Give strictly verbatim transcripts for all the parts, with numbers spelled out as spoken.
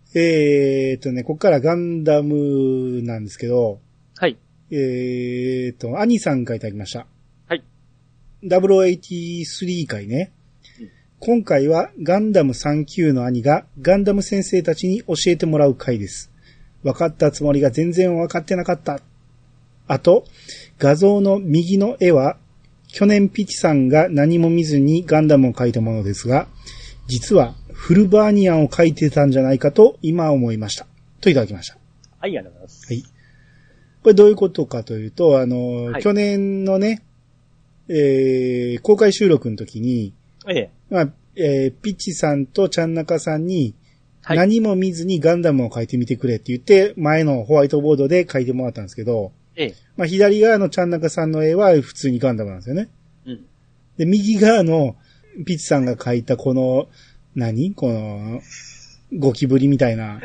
えーとね、ここからガンダムなんですけど、 はい。 えーと、兄さんからいただきました。 はい。 ダブルオーエイティースリー 回ね。うん、今回はガンダムさん級の兄がガンダム先生たちに教えてもらう回です。分かったつもりが全然分かってなかった。あと、画像の右の絵は、去年ピチさんが何も見ずにガンダムを描いたものですが、実はフルバーニアンを描いてたんじゃないかと今思いました。といただきました。 はい、ありがとうございます。 はい。これどういうことかというと、あの、 はい、 去年のね、えー、公開収録の時に、 ええ。 まあ、えー、ピッチさんとちゃんなかさんに、何も見ずにガンダムを描いてみてくれって言って、前のホワイトボードで描いてもらったんですけど、 ええ。 まあ、左側のちゃんなかさんの絵は普通にガンダムなんですよね。 うん。 で、右側のピッチさんが描いたこの、何この、ゴキブリみたいな、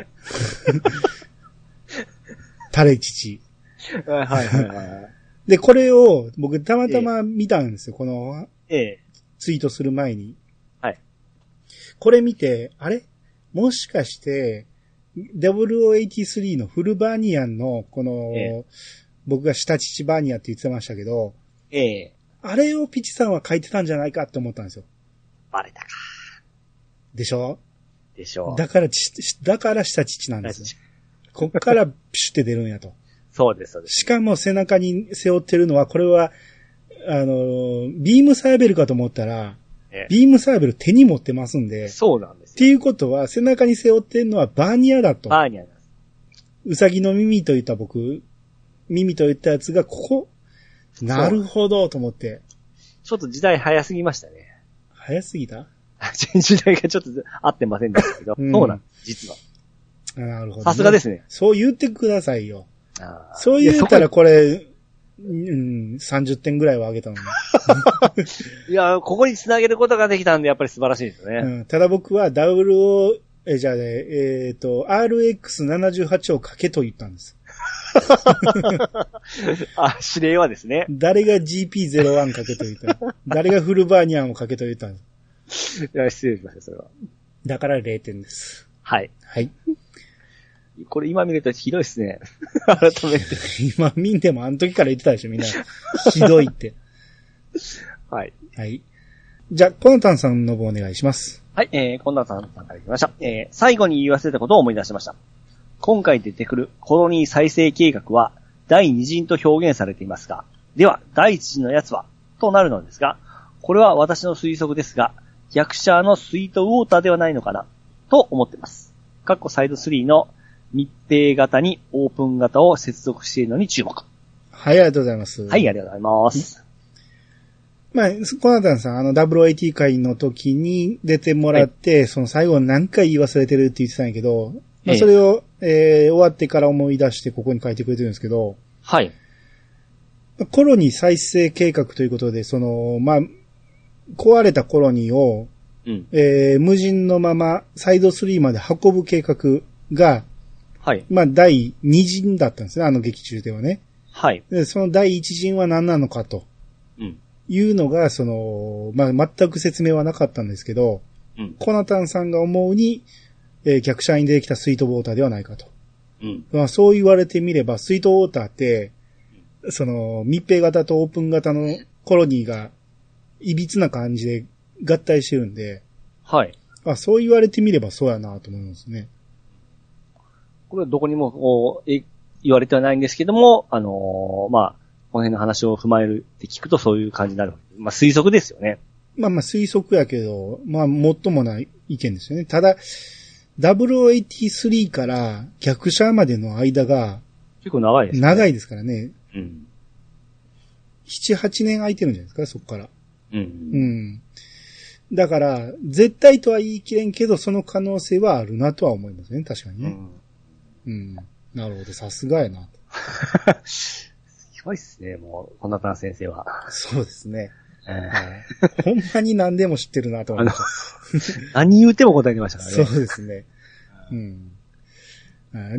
タレ父。 はいはいはいはい。 で、これを僕たまたま見たんですよ、この、 ええ。 ツイートする前に。 はい。 これ見て、あれもしかして、ダブルオーエイティースリー のフルバーニアンの、この、ええ、僕が下父バーニアって言ってましたけど、 ええ。 あれをピチさんは書いてたんじゃないかって思ったんですよ。 バレたか。 でしょでしょう。 だから、だから下父なんですよ。こっからピシュって出るんやと。 そうです、そうです。 しかも背中に背負ってるのは、これは、あの、ビームサーベルかと思ったら、ええ、ビームサーベル手に持ってますんで。 そうなんですよ。 っていうことは、背中に背負ってるのはバーニアだと。 バーニアです。 うさぎの耳と言った僕、耳と言ったやつがここ、なるほどと思って。 ちょっと時代早すぎましたね。 早すぎた時代がちょっと合ってませんでしたけど。うん、そうなんです、実は。 なるほど、ね。 さすがですね。 そう言ってくださいよ。あそう言ったらこれ、うん、さんじゅってんぐらいは上げたのに。 いや、ここに繋げることができたんで、やっぱり素晴らしいですね。 うん、ただ僕は ダブルオー、え、じゃあね、えっ、ー、と、アールエックスななじゅうはち を書けと言ったんです。 あ、指令はですね。 誰が ジーピーゼロワン 書けと言ったの誰がフルバーニアンを書けと言ったんです。 いや、失礼しました、それは。だかられいてんです。 はい。 はい。 これ今見るとひどいっすね。改めて。 今見んでもあの時から言ってたでしょ、みんな。ひどいって。 はい。 はい。じゃあ、コナタンさんの方お願いします。 はい、えー、コナタンさんから来ました。えー、最後に言い忘れたことを思い出しました。今回出てくるコロニー再生計画は第二陣と表現されていますが、では第一陣のやつはとなるのですが、これは私の推測ですが、逆者のスイートウォーターではないのかなと思っています。カッコサイドスリーの密閉型にオープン型を接続しているのに注目。 はい、ありがとうございます。 はい、ありがとうございます。 まあ、コナタンさん、あの ダブルオーエイティー 回の時に出てもらって、はい、その最後何回言い忘れてるって言ってたんやけど、まあ、それを、えー、終わってから思い出してここに書いてくれてるんですけど、 はい。 コロニー再生計画ということで、その、まあ、壊れたコロニーを、うん、えー、無人のままサイドスリーまで運ぶ計画が、 はい。 まあ、第二陣だったんですね、あの劇中ではね。 はい。 で、その第一陣は何なのかと。うん。いうのが、その、まあ、全く説明はなかったんですけど、うん。コナタンさんが思うに、えー、逆車に出てきたスイートウォーターではないかと。うん。まあ、そう言われてみれば、スイートウォーターって、その、密閉型とオープン型のコロニーが、いびつな感じで合体してるんで、 はい。 あ、そう言われてみればそうやなと思いますね。 これはどこにもこうえ言われてはないんですけども、あのー、まあ、この辺の話を踏まえるって聞くとそういう感じになる。まあ推測ですよね。 まあまあ推測やけど、まあもっともない意見ですよね。ただ、ダブルオーエイティースリー から逆車までの間が、 結構長いですね。 長いですからね。 うん。 なな、はちねん空いてるんじゃないですか、そこから。 うん。 うん。だから、絶対とは言い切れんけど、その可能性はあるなとは思いますね、確かにね。うん。うん。なるほど、さすがやな。 すごいっすね、もう、こんな先生は。 そうですね。 えー、ほんまに何でも知ってるなと思いました。 何言うても答えてましたからね。 そうですね。うん。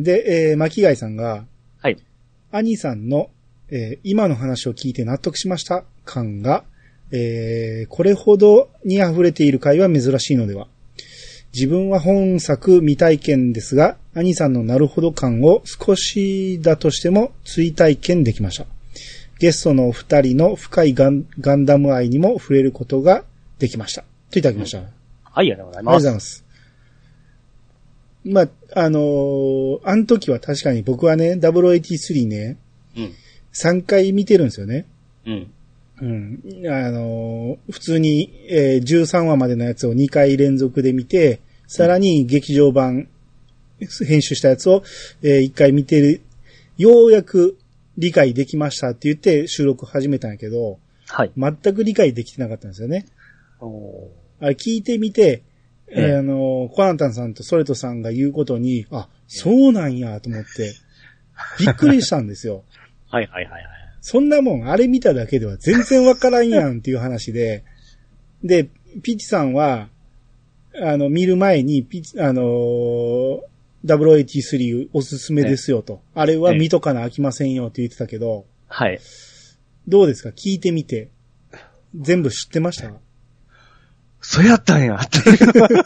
で、えー、巻貝さんが、 はい。 兄さんの、えー、今の話を聞いて納得しました感が、えー、これほどに溢れている回は珍しいのでは。 自分は本作未体験ですが、兄さんのなるほど感を少しだとしても追体験できました。ゲストのお二人の深いガン、ガンダム愛にも触れることができました。といただきました。うん、 はい、ありがとうございます。 ありがとうございます。まあ、あのー、あの時は確かに僕はね、ダブルオーエイティースリーね、うん、さんかい見てるんですよね。うん。うん。あのー、普通に、えー、じゅうさんわまでのやつをにかい連続で見て、さらに劇場版、編集したやつを、えー、いっかい見てる、ようやく理解できましたって言って収録始めたんやけど、はい。全く理解できてなかったんですよね。おあれ聞いてみて、えー、あの、コナンタンさんとソレトさんが言うことに、あ、そうなんやと思って、びっくりしたんですよ。 はいはいはいはい。 そんなもん、あれ見ただけでは全然わからんやんっていう話で、で、ピッチさんは、あの、見る前に、ピッチ、あのー、ダブルオーエイティースリーおすすめですよと。ね、あれは見とかな飽きませんよって言ってたけど、はい。どうですか聞いてみて。全部知ってましたそうやったんやって。 びっ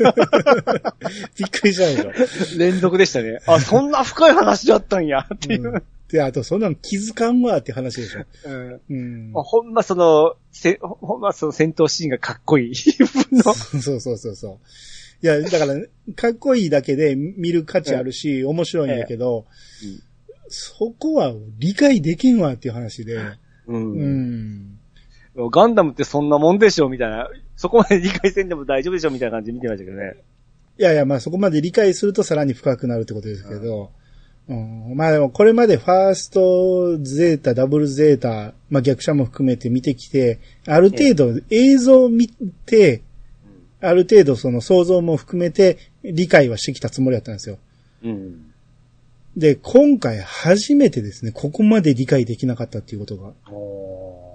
くりしたでしょ。連続でしたね。あ、そんな深い話だったんやっていう。うん、 で、あとそんなの気づかんわって話でしょ。 うんうん、ほんまその、せ、ほんまその戦闘シーンがかっこいい。 のそうそうそうそう。いや、だから、かっこいいだけで見る価値あるし、うん、面白いんだけど、ええうん、そこは理解できんわっていう話で。うん。うん、ガンダムってそんなもんでしょみたいな。そこまで理解せんでも大丈夫でしょみたいな感じで見てましたけどね。 いやいや、まあそこまで理解するとさらに深くなるってことですけど、うんうん、まあでもこれまでファーストゼータ、ダブルゼータ、まあ逆者も含めて見てきて、ある程度映像を見て、ある程度その想像も含めて理解はしてきたつもりだったんですよ。うん、で、今回初めてですね、ここまで理解できなかったっていうことが。うん、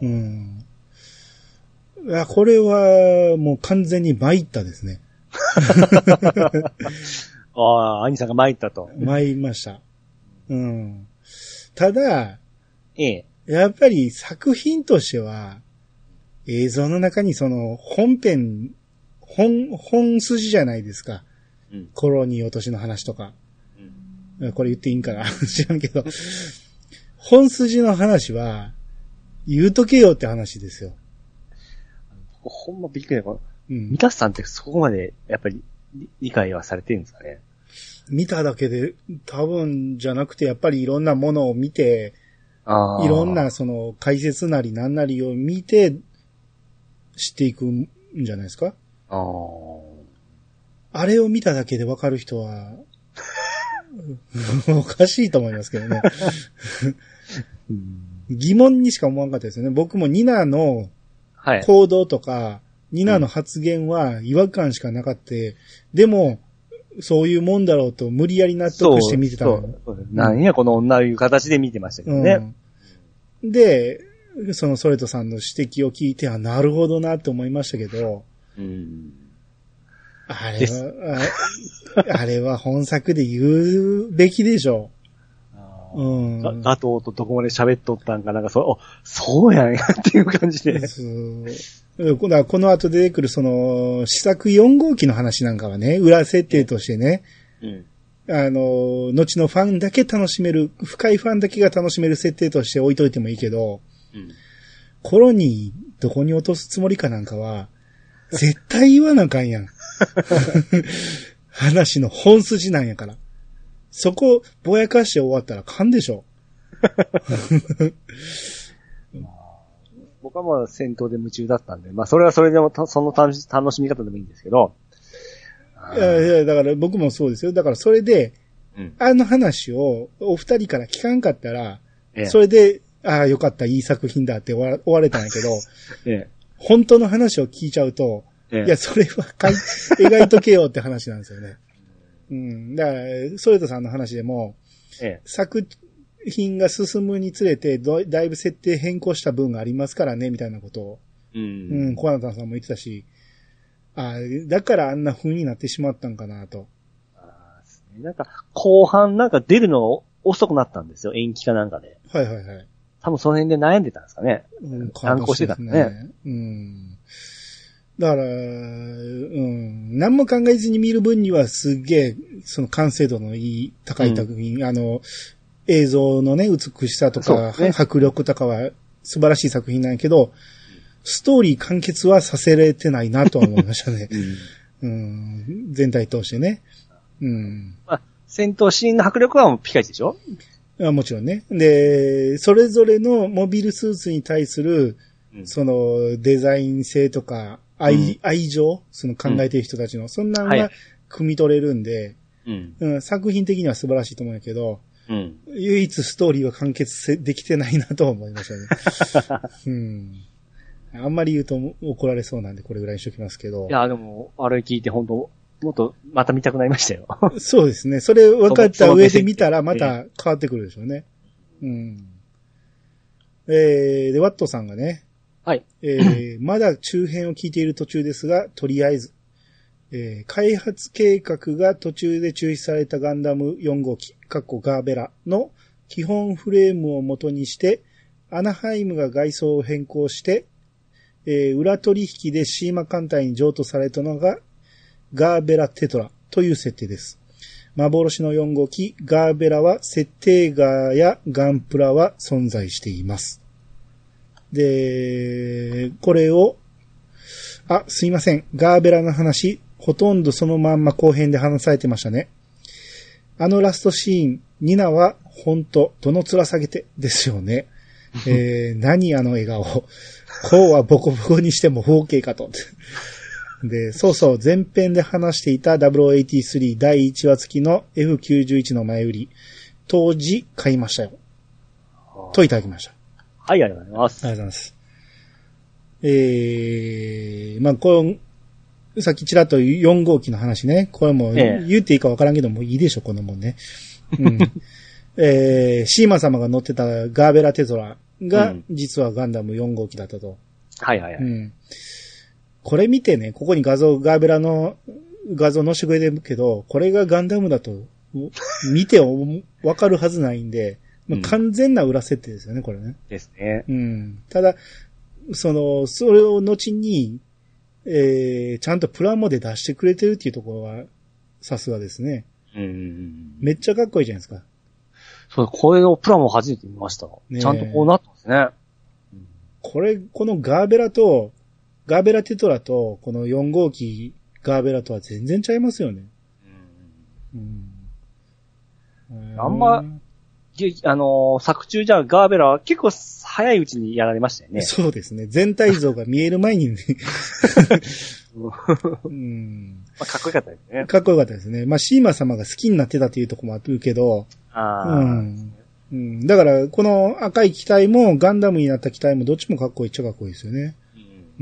いや、これはもう完全に参ったですね。 ああ、兄さんが参ったと。 参りました。うん。ただ、ええ、やっぱり作品としては、映像の中にその本編、本、本筋じゃないですか。うん、コロニー落としの話とか。うん、これ言っていいんかな知らんけど。本筋の話は、言うとけよって話ですよ。 ほんまびっくりだ。うん。ミカさんってそこまで、やっぱり、理解はされてるんですかね。 見ただけで、多分じゃなくて、やっぱりいろんなものを見て、あいろんなその解説なりなんなりを見て、知っていくんじゃないですか。ああれを見ただけでわかる人は、おかしいと思いますけどね。疑問にしか思わなかったですよね。僕もニナの行動とか、はい、ニナの発言は違和感しかなかった。でも、そういうもんだろうと無理やり納得して見てたの。そうそう。何やこの女いう形で見てましたけどね。 うん、で、そのソレトさんの指摘を聞いて、あ、なるほどなって思いましたけど、うん、あれは、あ, あれは本作で言うべきでしょう。うん、 ガ, ガトーとどこまで喋っとったんかなんかそう、そうやんやっていう感じで。 このこの後出てくるその試作よん号機の話なんかはね、裏設定としてね、うん、あの、後のファンだけ楽しめる、深いファンだけが楽しめる設定として置いといてもいいけど、うん、コロニーどこに落とすつもりかなんかは、絶対言わなあかんやん。話の本筋なんやから。そこ、ぼやかして終わったらかんでしょ。 僕はまあ戦闘で夢中だったんで、まあそれはそれでもその楽し、楽しみ方でもいいんですけど。 いやいや、だから僕もそうですよ。だからそれで、うん、あの話をお二人から聞かんかったら、ええ、それで、ああ、よかった、いい作品だって終わ終われたんやけど、ええ、本当の話を聞いちゃうと、ええ、いや、それはかい描いとけよって話なんですよね。うん。だから、ソレトさんの話でも、ええ、作品が進むにつれてだいぶ設定変更した分がありますからね、みたいなことを。うん。うん、コナタンさんも言ってたし、あだからあんな風になってしまったんかなと。 あなんか、後半なんか出るの遅くなったんですよ、延期かなんかで。 はいはいはい。 多分その辺で悩んでたんですかね。うん、難航してたんですね。うん。 だから、うん、何も考えずに見る分にはすげえ、その完成度のいい、高い作品、うん、あの、映像のね、美しさとか、ね、迫力とかは素晴らしい作品なんやけど、ストーリー完結はさせれてないなとは思いましたね。うん、全体通してね。うん。 まあ、戦闘シーンの迫力はもうピカイチでしょ？ あ、もちろんね。で、それぞれのモビルスーツに対する、うん、そのデザイン性とか愛、うん、愛情、その考えてる人たちの、うん、そんなのが汲み取れるんで、うんうん、作品的には素晴らしいと思うんやけど、うん、唯一ストーリーは完結できてないなと思いましたね。うん、あんまり言うと怒られそうなんでこれぐらいにしときますけど。 いや、でも、あれ聞いて本当もっとまた見たくなりましたよ。 そうですね。それ分かった上で見たらまた変わってくるでしょうね。うん。えー、で、ワットさんがね。 はい。 えー、まだ中編を聞いている途中ですが、とりあえず、えー、開発計画が途中で中止されたガンダムよん号機、かっこガーベラの基本フレームを元にして、アナハイムが外装を変更して、えー、裏取引でシーマ艦隊に譲渡されたのが、ガーベラテトラという設定です。幻のよん号機、ガーベラは設定ガーやガンプラは存在しています。で、これを、あ、すいません。ガーベラの話、ほとんどそのまんま後編で話されてましたね。あのラストシーン、ニナはほんと、どの面下げてですよね。えー、何あの笑顔。こうはボコボコにしても オーケー かと。で、そうそう、前編で話していたダブルオーエイティースリーだいいちわ付きの エフきゅうじゅういち の前売り、当時買いましたよ。といただきました。 はい、ありがとうございます。 ありがとうございます。えー、まあ、この、さっきちらっとよん号機の話ね、これも言っていいかわからんけどもういいでしょ、このもんね。うん。えー、シーマ様が乗ってたガーベラテゾラが、実はガンダムよん号機だったと。 はいはいはい。うん。 これ見てね、ここに画像、ガーベラの画像載せてくれてるけど、これがガンダムだと、見てわかるはずないんで、まあ、完全な裏設定ですよね、これね。 ですね。 うん。ただ、その、それを後に、えー、ちゃんとプラモで出してくれてるっていうところは、さすがですね。うん。めっちゃかっこいいじゃないですか。 そう、これのプラモ初めて見ました。ね、ちゃんとこうなってますね。 これ、このガーベラと、ガーベラテトラと、このよん号機ガーベラとは全然ちゃいますよね。うん。 うん、あんま、あのー、作中じゃガーベラは結構早いうちにやられましたよね。 そうですね。全体像が見える前にね。うん、 まあ、かっこよかったですね。 かっこよかったですね。まあ、シーマ様が好きになってたというところもあるけど、あうんうん、だから、この赤い機体もガンダムになった機体もどっちもかっこいいっちゃかっこいいですよね。うん、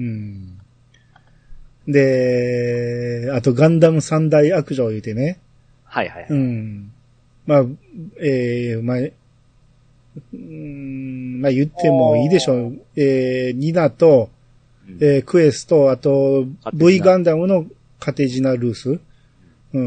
で、あとガンダム三大悪女を言うてね。 はいはい、はい。 うん。まあ、えー、まあ、うーん、まあ言ってもいいでしょう。えー、ニナと、えー、クエスと、あと、V ガンダムのカテジナルース。うん。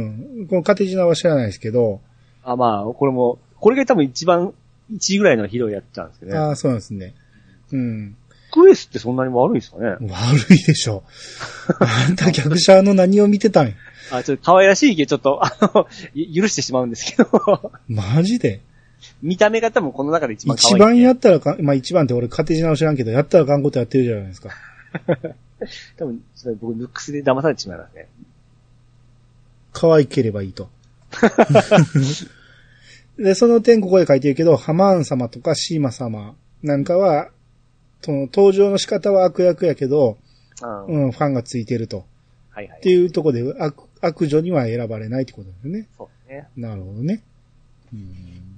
このカテジナは知らないですけど。 あ、まあ、これも、これが多分一番、いちいぐらいのヒーローやってたんですけどね。 ああ、そうなんですね。うん。 クエスってそんなに悪いんですかね？ 悪いでしょ。あんた逆者の何を見てたんや。 あ、ちょっと可愛らしいけど、ちょっと、あの、許してしまうんですけど。 マジで？ 見た目が多分この中で一番可愛い、 ね。一番やったらか、まあ一番って俺カテジナを知らんけど、やったらかんことやってるじゃないですか。 多分、それ僕、ルックスで騙されてしまいますね。 可愛ければいいと。で、その点ここで書いてるけど、ハマーン様とかシーマ様なんかは、その登場の仕方は悪役やけど、うん、ファンがついてると。はいはい。っていうところで悪、悪女には選ばれないってことですよね。 そうですね。 なるほどね。うん、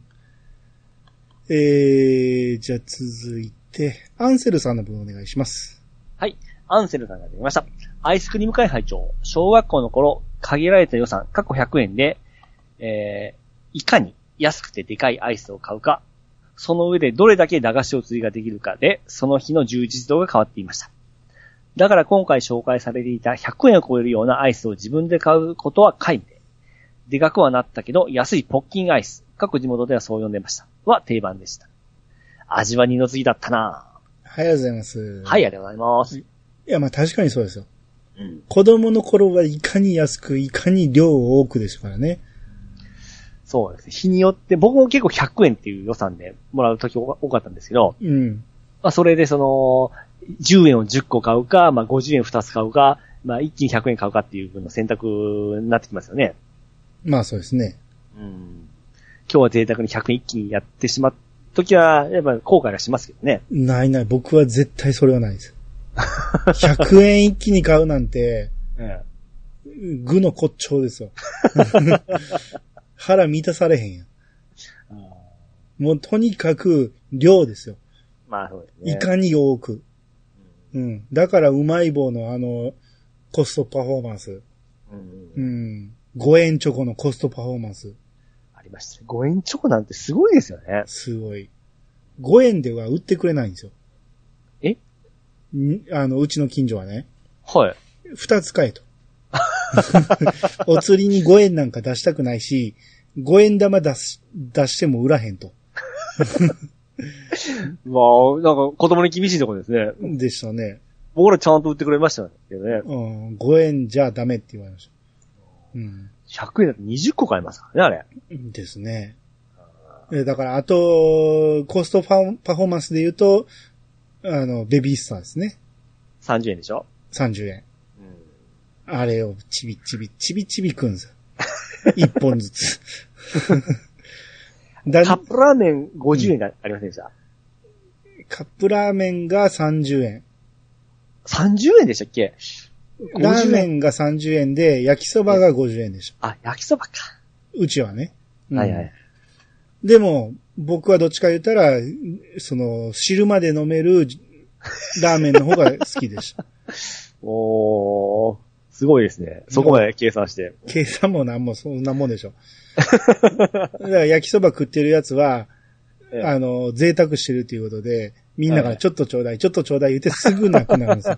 えー、じゃあ続いて、アンセルさんの分お願いします。 はい。アンセルさんが出ました。アイスクリーム会拝聴。小学校の頃、限られた予算、過去ひゃくえんで、えー、いかに安くてでかいアイスを買うか、その上でどれだけ駄菓子を追加できるかで、その日の充実度が変わっていました。だから今回紹介されていたひゃくえんを超えるようなアイスを自分で買うことは皆無で、でかくはなったけど安いポッキンアイス、各地元ではそう呼んでました。は定番でした。味は二の次だったなぁ。 はい、ありがとうございます。 はい、ありがとうございます。 いや、まあ確かにそうですよ。 うん、 子供の頃はいかに安く、いかに量を多くですからね。 そうです。日によって、僕も結構ひゃくえんっていう予算でもらうとき多かったんですけど、 うん。 まあそれでその、じゅうえんをじゅっこ買うか、まあごじゅうえんふたつ買うか、まあ一気にひゃくえん買うかっていう分の選択になってきますよね。 まあそうですね。 うん。今日は贅沢にひゃくえん一気にやってしまったときは、やっぱ後悔がしますけどね。 ないない。僕は絶対それはないです。ひゃくえん一気に買うなんて、 ええ、 具の骨頂ですよ。腹満たされへんやん。もうとにかく量ですよ。 まあそうですね。 いかに多く。うん。だからうまい棒のあの、コストパフォーマンス。 うん。 うん。ごえんチョコのコストパフォーマンス。 ありましたね。ごえんチョコなんてすごいですよね。 すごい。ごえんでは売ってくれないんですよ。 え？ んあの、うちの近所はね。 はい。 二つ買えと。お釣りにごえんなんか出したくないし、ごえん玉出し、出しても売らへんと。 まあ、なんか子供に厳しいところですね。 でしたね。 僕らちゃんと売ってくれましたけどね。 うん。ごえんじゃダメって言われました。うん。 ひゃくえんだとにじゅっこ買えますからね、あれ。 ですね。だから、あと、コストパフォーマンスで言うと、あの、ベビースターですね。 さんじゅうえんでしょ ? さんじゅうえん。 うん、 あれをちびちび、ちびちび食うんですよ。一本ずつ。 カップラーメンごじゅうえんがありませんでした、 うん、カップラーメンがさんじゅうえん。 さんじゅうえんでしたっけ？ ラーメンがさんじゅうえんで、焼きそばがごじゅうえんでした。 あ、焼きそばか。 うちはね。 うん、はいはい。 でも、僕はどっちか言ったら、その、汁まで飲めるラーメンの方が好きでした。 おー、すごいですね。そこまで計算して。 計算もなんもそんなもんでしょ。だから焼きそば食ってるやつは、ええ、あの、贅沢してるっていうことで、みんながちょっとちょうだい、ちょっとちょうだい言ってすぐなくなるんですよ。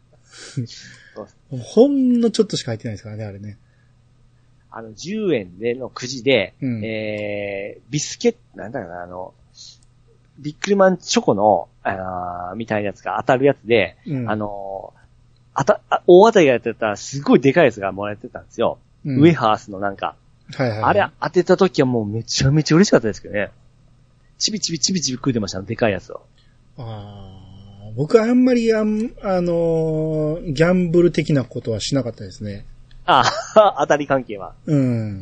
ほんのちょっとしか入ってないですからね、あれね。 あの、じゅうえんでのくじで、うん、えー、ビスケット、なんだろうな、あの、ビックリマンチョコの、あのー、みたいなやつが当たるやつで、うん、あのー、あた、大当たりがやってたらすごいでかいやつがもらえてたんですよ。うん、ウェハースのなんか。はいはいはい、あれ当てた時はもうめちゃめちゃ嬉しかったですけどね。ちびちびちびちび食うてました、でかいやつを。 ああ、僕はあんまりあん、あのー、ギャンブル的なことはしなかったですね。 ああ、当たり関係は。 うん。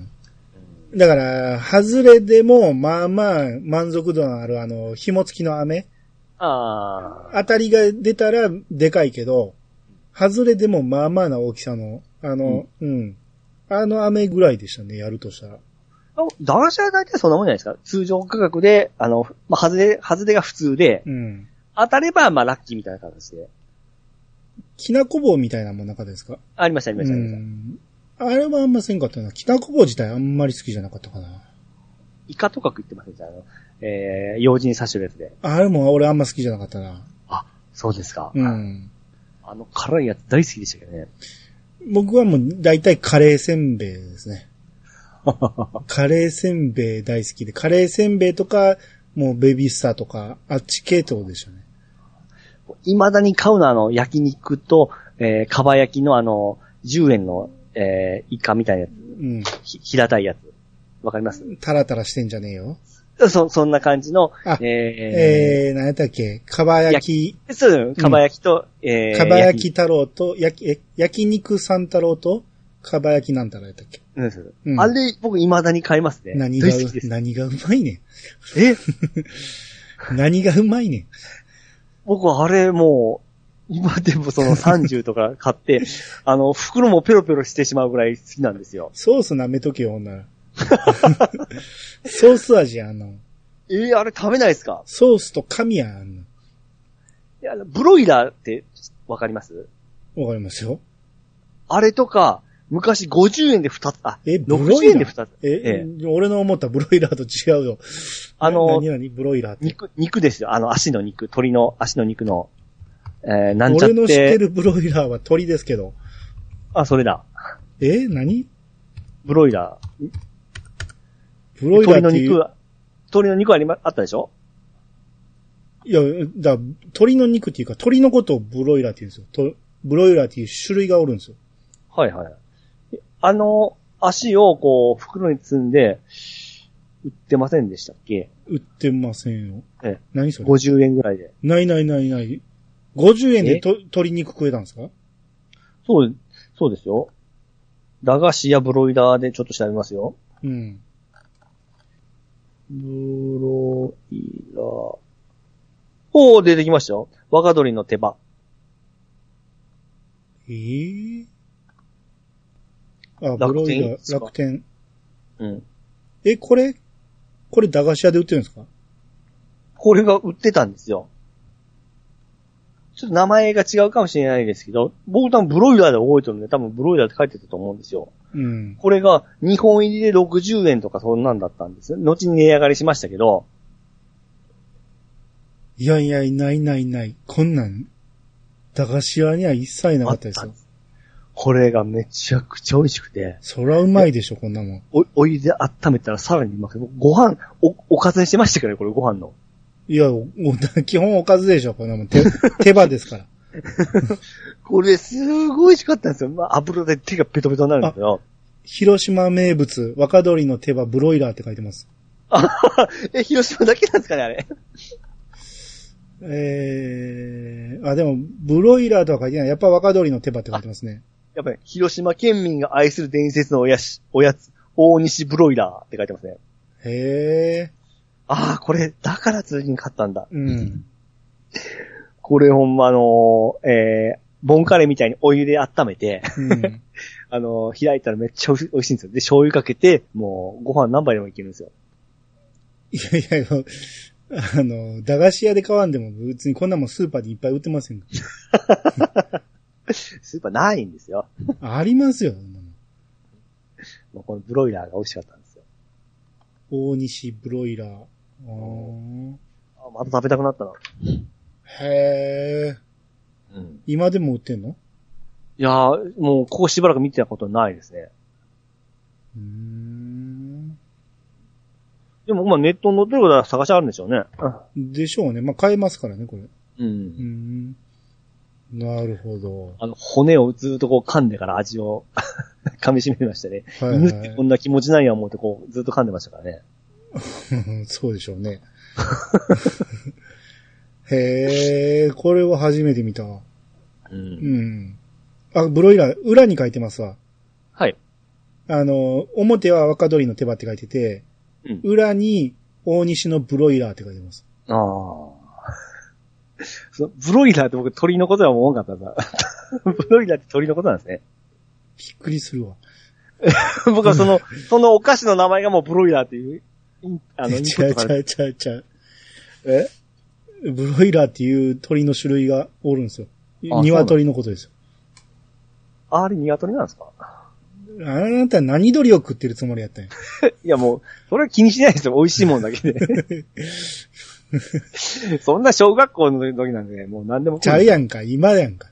だから、外れでも、まあまあ、満足度のある、あの、紐付きの飴。 ああ。 当たりが出たら、でかいけど、外れでも、まあまあな大きさの、あの、うん、うん。あの飴ぐらいでしたね、やるとしたら。 駄菓子は大体そんなもんじゃないですか。通常価格で、あの、まあ、外れ、外れが普通で、うん。当たれば、まあ、ラッキーみたいな形で。 きなこ棒みたいなもん中ですか？ ありました、ありました、ありました。 あれはあんませんかったな。きなこ棒自体あんまり好きじゃなかったかな。 イカとか食ってますね、あの、えー、用心刺してるやつで。 あれも俺あんま好きじゃなかったな。 あ、そうですか。 うん。 あの辛いやつ大好きでしたけどね。 僕はもう大体カレーせんべいですね。カレーせんべい大好きで、カレーせんべいとか、もうベビースターとか、あっち系統でしたね。 未だに買うのはあの、焼肉と、えー、かば焼きのあの、じゅうえんの、えー、イカみたいなやつ。うん。ひ、平たいやつ。わかります？ タラタラしてんじゃねえよ。 そ、そんな感じの、 あえー、えー、何やったっけ？かば焼き。 そう、かば焼きと、うん、えー、かば焼き太郎と、焼き、え、焼肉三太郎と、かば焼きなんたらやったっけ？ うん、うん。あれ、僕未だに買いますね。 何が、何がうまいねん。 え何がうまいねん。 僕はあれもう、今でもそのさんじゅうとか買って、あの、袋もペロペロしてしまうぐらい好きなんですよ。 ソース舐めとけよ、ほんなら。ソース味やんの。 えー、あれ食べないですか？ ソースと神やんの。いや、ブロイラーってわかります？ わかりますよ。 あれとか、昔ごじゅうえんでふたつ、あ、 え、 ろくじゅうえんでふたつ。 え、え俺の思ったブロイラーと違うよ。 あの、 何何ブロイラーって。 肉、肉ですよ。あの足の肉、鶏の足の肉の、えー、なんちゃって。 俺の知ってるブロイラーは鶏ですけど。 あ、それだ。 え、何ブロイラー。 ブロイラーっていう。 鶏の肉、鶏の肉ありま、あったでしょ？ いや、だ、鶏の肉っていうか、鶏のことをブロイラーって言うんですよ。とブロイラーっていう種類がおるんですよ。 はいはい。あの、足をこう、袋に積んで、売ってませんでしたっけ？ 売ってませんよ。 ええ。 何それ？ ごじゅうえんぐらいで。 ないないないない。ごじゅうえんでと鶏肉食えたんですか？ そう、そうですよ。駄菓子やブロイラーでちょっと調べますよ。 うん。 ブロイラー。おー、出てきましたよ。若鶏の手羽。 えー、あ、ブロイラー、楽天。 うん。 え、これ、これ駄菓子屋で売ってるんですか？ これが売ってたんですよ。ちょっと名前が違うかもしれないですけど、僕多分ブロイラーで覚えてるんで、多分ブロイラーって書いてたと思うんですよ。 うん。 これがにほん入りでろくじゅうえんとかそんなんだったんです。後に値上がりしましたけど。 いやいや、ないないない。こんなん、駄菓子屋には一切なかったですよ。 これがめちゃくちゃ美味しくて。 そらうまいでしょ、こんなもん。 お、お湯で温めたらさらにうまくて、ご飯、お、おかずにしてましたからね、これご飯の。 いや、もう、基本おかずでしょ、こんなもん。手、手羽ですから。 これ、すごい美味しかったんですよ。まあ、油で手がペトペトになるんですよ。 広島名物、若鶏の手羽ブロイラーって書いてます。 あえ、広島だけなんですかね、あれ。 えー、あ、でも、ブロイラーとは書いてない。やっぱ若鶏の手羽って書いてますね。 やっぱり、広島県民が愛する伝説のおやし、おやつ、大西ブロイラーって書いてますね。 へー。 ああ、これ、だから通に買ったんだ。 うん。 これほんまあのー、えー、ボンカレーみたいにお湯で温めて、うん、あのー、開いたらめっちゃ美味しいんですよ。で、醤油かけて、もう、ご飯何杯でもいけるんですよ。 いやいや、あの、駄菓子屋で買わんでも別にこんなもんスーパーでいっぱい売ってません。 スーパーないんですよ。 ありますよ。 もうこのブロイラーが美味しかったんですよ。 大西ブロイラー。ああ、また食べたくなったな。 へー、うん。今でも売ってんの？ いやー、もうここしばらく見てたことないですね。 うーん。 でもまあネットに載ってることは探しあるんでしょうね。 でしょうね。まあ買えますからね、これ。 うん。うーん。なるほど。 あの、骨をずっとこう噛んでから味を噛み締めましたね。はいはい、犬ってこんな気持ちないや思ってこうずっと噛んでましたからね。 そうでしょうね。へー、これは初めて見たわ。うん。うん。あ、ブロイラー、裏に書いてますわ。はい。あの、表は若鶏の手羽って書いてて、うん、裏に大西のブロイラーって書いてます。ああ。 そのブロイラーって僕鳥のことは思わなかったんだ。ブロイラーって鳥のことなんですね。 びっくりするわ。 僕はその、そのお菓子の名前がもうブロイラーっていう、あの、 ちゃうちゃうちゃうちゃう。えブロイラーっていう鳥の種類がおるんですよ。鶏のことですよ。 あ、あれ鶏なんですか？ あなた何鳥を食ってるつもりやったんや。 いやもう、それは気にしないですよ。美味しいもんだけで。そんな小学校の時なんで、もう何でも。 ちゃうやんか、今やんか。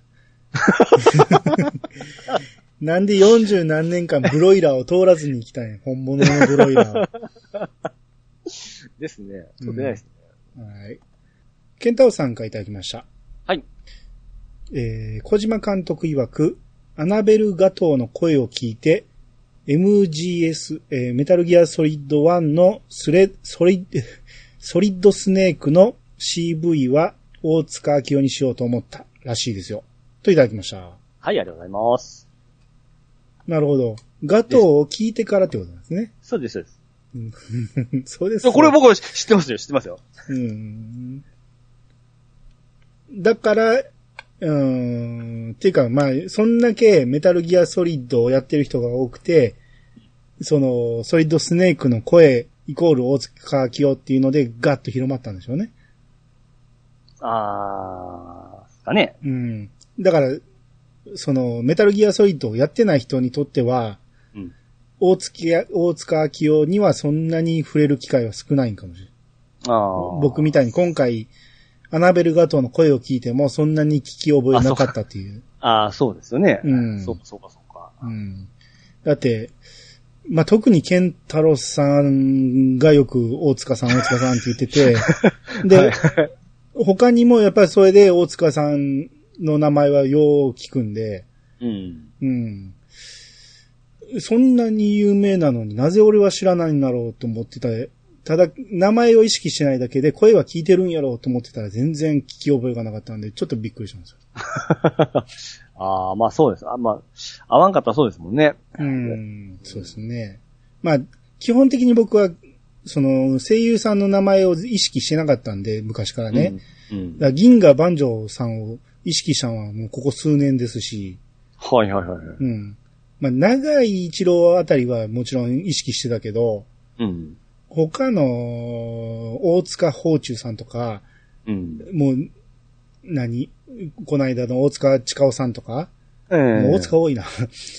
なんでよんじゅうなんねんかんブロイラーを通らずに来たんや。本物のブロイラー。 ですね。飛べないですね、 うん。はい。ケンタオさんからいただきました。 はい。 えー、小島監督曰く、アナベル・ガトーの声を聞いて、エムジーエス、えー、メタルギアソリッドワンのスレ、ソリッ、ソリッドスネークの シーブイ は大塚明夫にしようと思ったらしいですよ。といただきました。 はい、ありがとうございます。 なるほど。ガトーを聞いてからってことなんですね。 そうです、そうです。 そうです。 これ僕は知ってますよ、知ってますよ。 うん。だから、うーん、っていうか、まあ、そんだけメタルギアソリッドをやってる人が多くて、その、ソリッドスネークの声、イコール大塚明夫っていうので、ガッと広まったんでしょうね。 あー、かね。 うん。だから、その、メタルギアソリッドをやってない人にとっては、うん、大塚、大塚明夫にはそんなに触れる機会は少ないんかもしれない。あ僕みたいに今回、アナベル・ガトーの声を聞いてもそんなに聞き覚えなかったっていう。 ああ、そうですよね。 うん。 そうか、そうか、そうか。 うん。だって、まあ、特にケンタロウさんがよく大塚さん、大塚さんって言ってて、で、はい、他にもやっぱりそれで大塚さんの名前はよう聞くんで、 うん。 うん。そんなに有名なのになぜ俺は知らないんだろうと思ってた。ただ、名前を意識してないだけで声は聞いてるんやろうと思ってたら全然聞き覚えがなかったんで、ちょっとびっくりしたんですよ。 ああ、まあそうです。あまあ、合わんかったらそうですもんね。 うん、そうですね。まあ、基本的に僕は、その、声優さんの名前を意識してなかったんで、昔からね。うん。うん、だから銀河万丈さんを意識したのはもうここ数年ですし。 はいはいはい。 うん。まあ、長井一郎あたりはもちろん意識してたけど、 うん。 他の、大塚宝中さんとか、 うん。 もう、何この間の大塚近夫さんとか、 えー、 もう大塚多いな。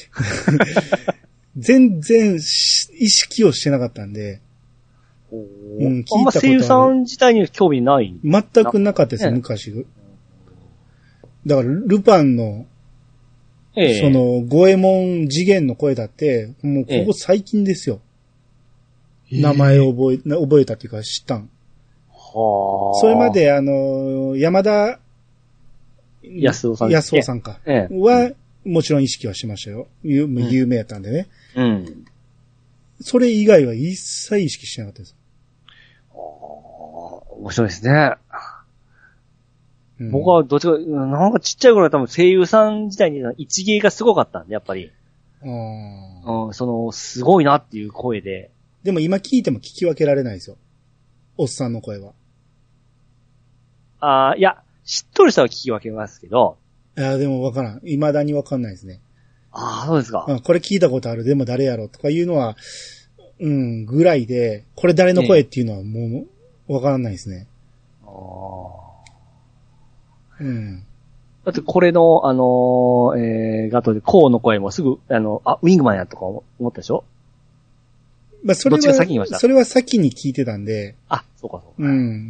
全然意識をしてなかったんで、 うん、聞いたことある。あんま声優さん自体に興味ない全くなかったですよ、昔。だから、ルパンの、ええ、その、五右衛門次元の声だって、もうここ最近ですよ。ええ、名前を覚え、覚えたっていうか知ったん。 はあ。 それまで、あの、山田、 安尾さん。 安尾さんか。ええ、は、もちろん意識はしましたよ。有, 有名やったんでね。 うん。 それ以外は一切意識してなかったです。 ああ、面白いですね。うん、僕はどっちか、なんかちっちゃい頃は多分声優さん自体に一芸がすごかったんで、やっぱり。 あうん、その、すごいなっていう声で。 でも今聞いても聞き分けられないですよ。おっさんの声は。 ああ、いや、知っとる人は聞き分けますけど。 いや、でもわからん。未だにわかんないですね。 ああ、そうですか。 これ聞いたことある。でも誰やろとかいうのは、うん、ぐらいで、これ誰の声っていうのはもう、わからないですね。 ああ。 うん。 だってこれの、あのー、えー、ガトで、コウの声もすぐ、あの、あ、ウィングマンやとか思ったでしょ？ まあ、それは、 どっちが先に言いました？ それは先に聞いてたんで。 あ、そうかそうか。うん。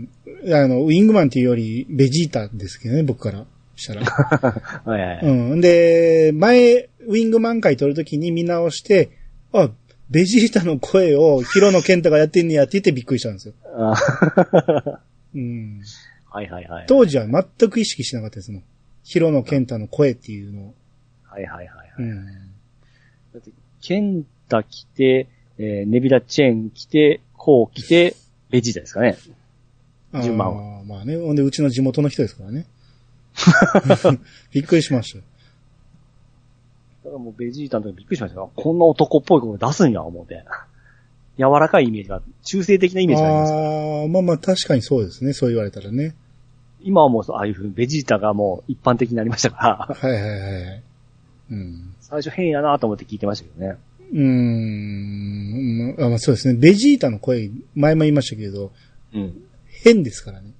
あの、ウィングマンっていうより、ベジータですけどね、僕からしたら。 はいはいはい。 うん。で、前、ウィングマン回撮るときに見直して、あ、ベジータの声をヒロノケンタがやってんねやって言ってびっくりしたんですよ。うん。 はいはいはい。 当時は全く意識しなかったですもん。ヒロノケンタの声っていうのを。 はいはいはい、はい。 うん。 だって、ケンタ来て、えー、ネビラチェーン来て、コウ来て、ベジータですかね。順番は。 あまあね。ほんで、うちの地元の人ですからね。びっくりしました。 だからもうベジータの時びっくりしましたよ。こんな男っぽい声出すんや、思うて。柔らかいイメージが、中性的なイメージがあります。 ああ、まあまあ確かにそうですね。そう言われたらね。 今はもうああいう風にベジータがもう一般的になりましたから。 はいはいはい。うん。 最初変やなと思って聞いてましたけどね。 うーん。あまあそうですね。ベジータの声、前も言いましたけど、 うん。 変ですからね。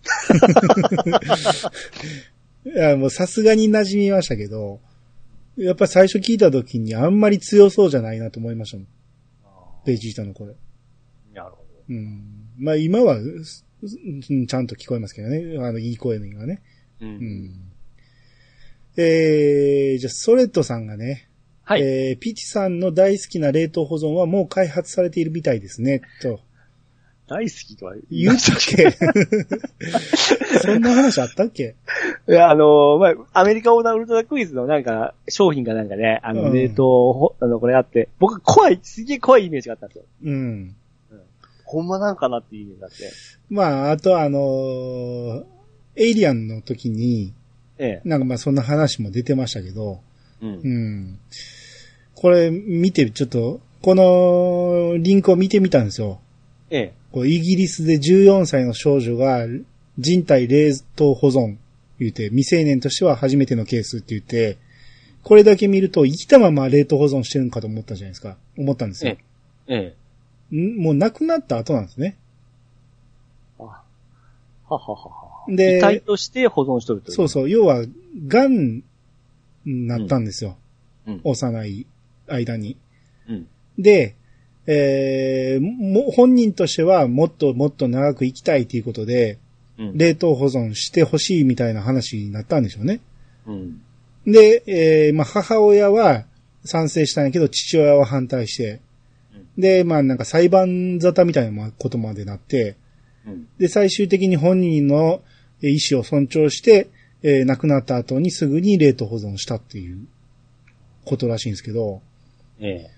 いや、もうさすがに馴染みましたけど、やっぱ最初聞いた時にあんまり強そうじゃないなと思いましたもん。ベジータの声。 なるほど。 うん。まあ今は、ちゃんと聞こえますけどね。あの、いい声のがね。 うん。うん、 えー、じゃあ、ソレットさんがね。 はい。 えー、ピチさんの大好きな冷凍保存はもう開発されているみたいですね。と。 大好きとは言ったっけそんな話あったっけいや、あのー、まあ、アメリカオーダーウルトラクイズのなんか、商品がなんかね、あの、冷凍、うん、あの、これあって、僕怖い、すげえ怖いイメージがあったんですよ。 うん。 うん、ほんまなんかなっていうイメージがあって。 まあ、あとあのー、エイリアンの時に、 ええ。 なんかまあそんな話も出てましたけど、 うん。 うん。これ見て、ちょっと、このリンクを見てみたんですよ。 ええ。 こうイギリスでじゅうよんさいの少女が人体冷凍保存言うて、未成年としては初めてのケースって言って、これだけ見ると生きたまま冷凍保存してるのかと思ったじゃないですか。思ったんですよ。 ええ。ええ。 んもう亡くなった後なんですね。 あはははは。 で、 遺体として保存しとるという。 そうそう。要は、癌になったんですよ。 うん、 幼い間に。 うん、 で、えー、も、本人としてはもっともっと長く生きたいということで、うん、冷凍保存してほしいみたいな話になったんでしょうね。 うん、 で、えー、まあ、母親は賛成したんやけど、父親は反対して、うん、で、まあ、なんか裁判沙汰みたいなことまでなって、うん、で、最終的に本人の意思を尊重して、 えー、亡くなった後にすぐに冷凍保存したっていうことらしいんですけど。 ええ。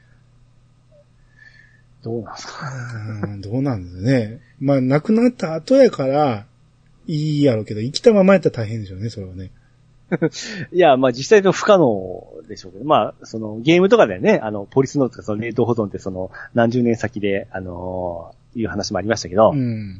どうなんですかうんどうなんですね。まあ、亡くなった後やから、いいやろうけど、生きたままやったら大変でしょうね、それはね。 いや、まあ実際と不可能でしょうけど、まあ、そのゲームとかでね、あの、ポリスノートとかその冷凍保存ってその何十年先で、あのー、いう話もありましたけど。 うん。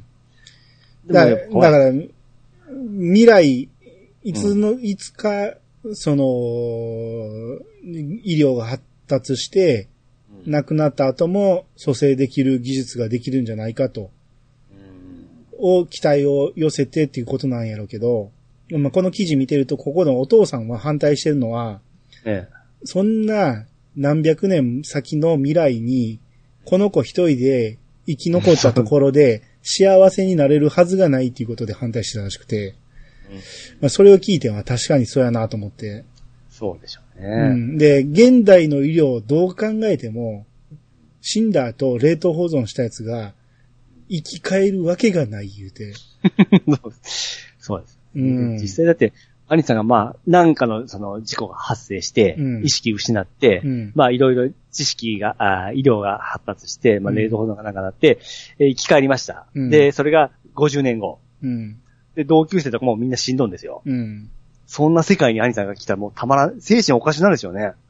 だから、だから未来、いつの、うん、いつか、その、医療が発達して、うん、亡くなった後も蘇生できる技術ができるんじゃないかと、うん、を期待を寄せてっていうことなんやろうけど、まあ、この記事見てると、ここのお父さんは反対してるのは、ええ、そんな何百年先の未来に、この子一人で生き残ったところで幸せになれるはずがないっていうことで反対してたらしくて、うんまあ、それを聞いては確かにそうやなと思って。 そうでしょうね。 うん、で、現代の医療をどう考えても、死んだ後冷凍保存したやつが生き返るわけがない言うて。 そうです。うん、実際だって、アニさんがまあ、なんかのその事故が発生して、うん、意識失って、うん、まあいろいろ知識が、あ医療が発達して、まあ冷凍保存がなんかなって、うん、えー、生き返りました、うん。で、それがごじゅうねんご。うん、で、同級生とかもみんな死んどんですよ。うん、そんな世界にアニさんが来たらもうたまらん、精神おかしになるですよね。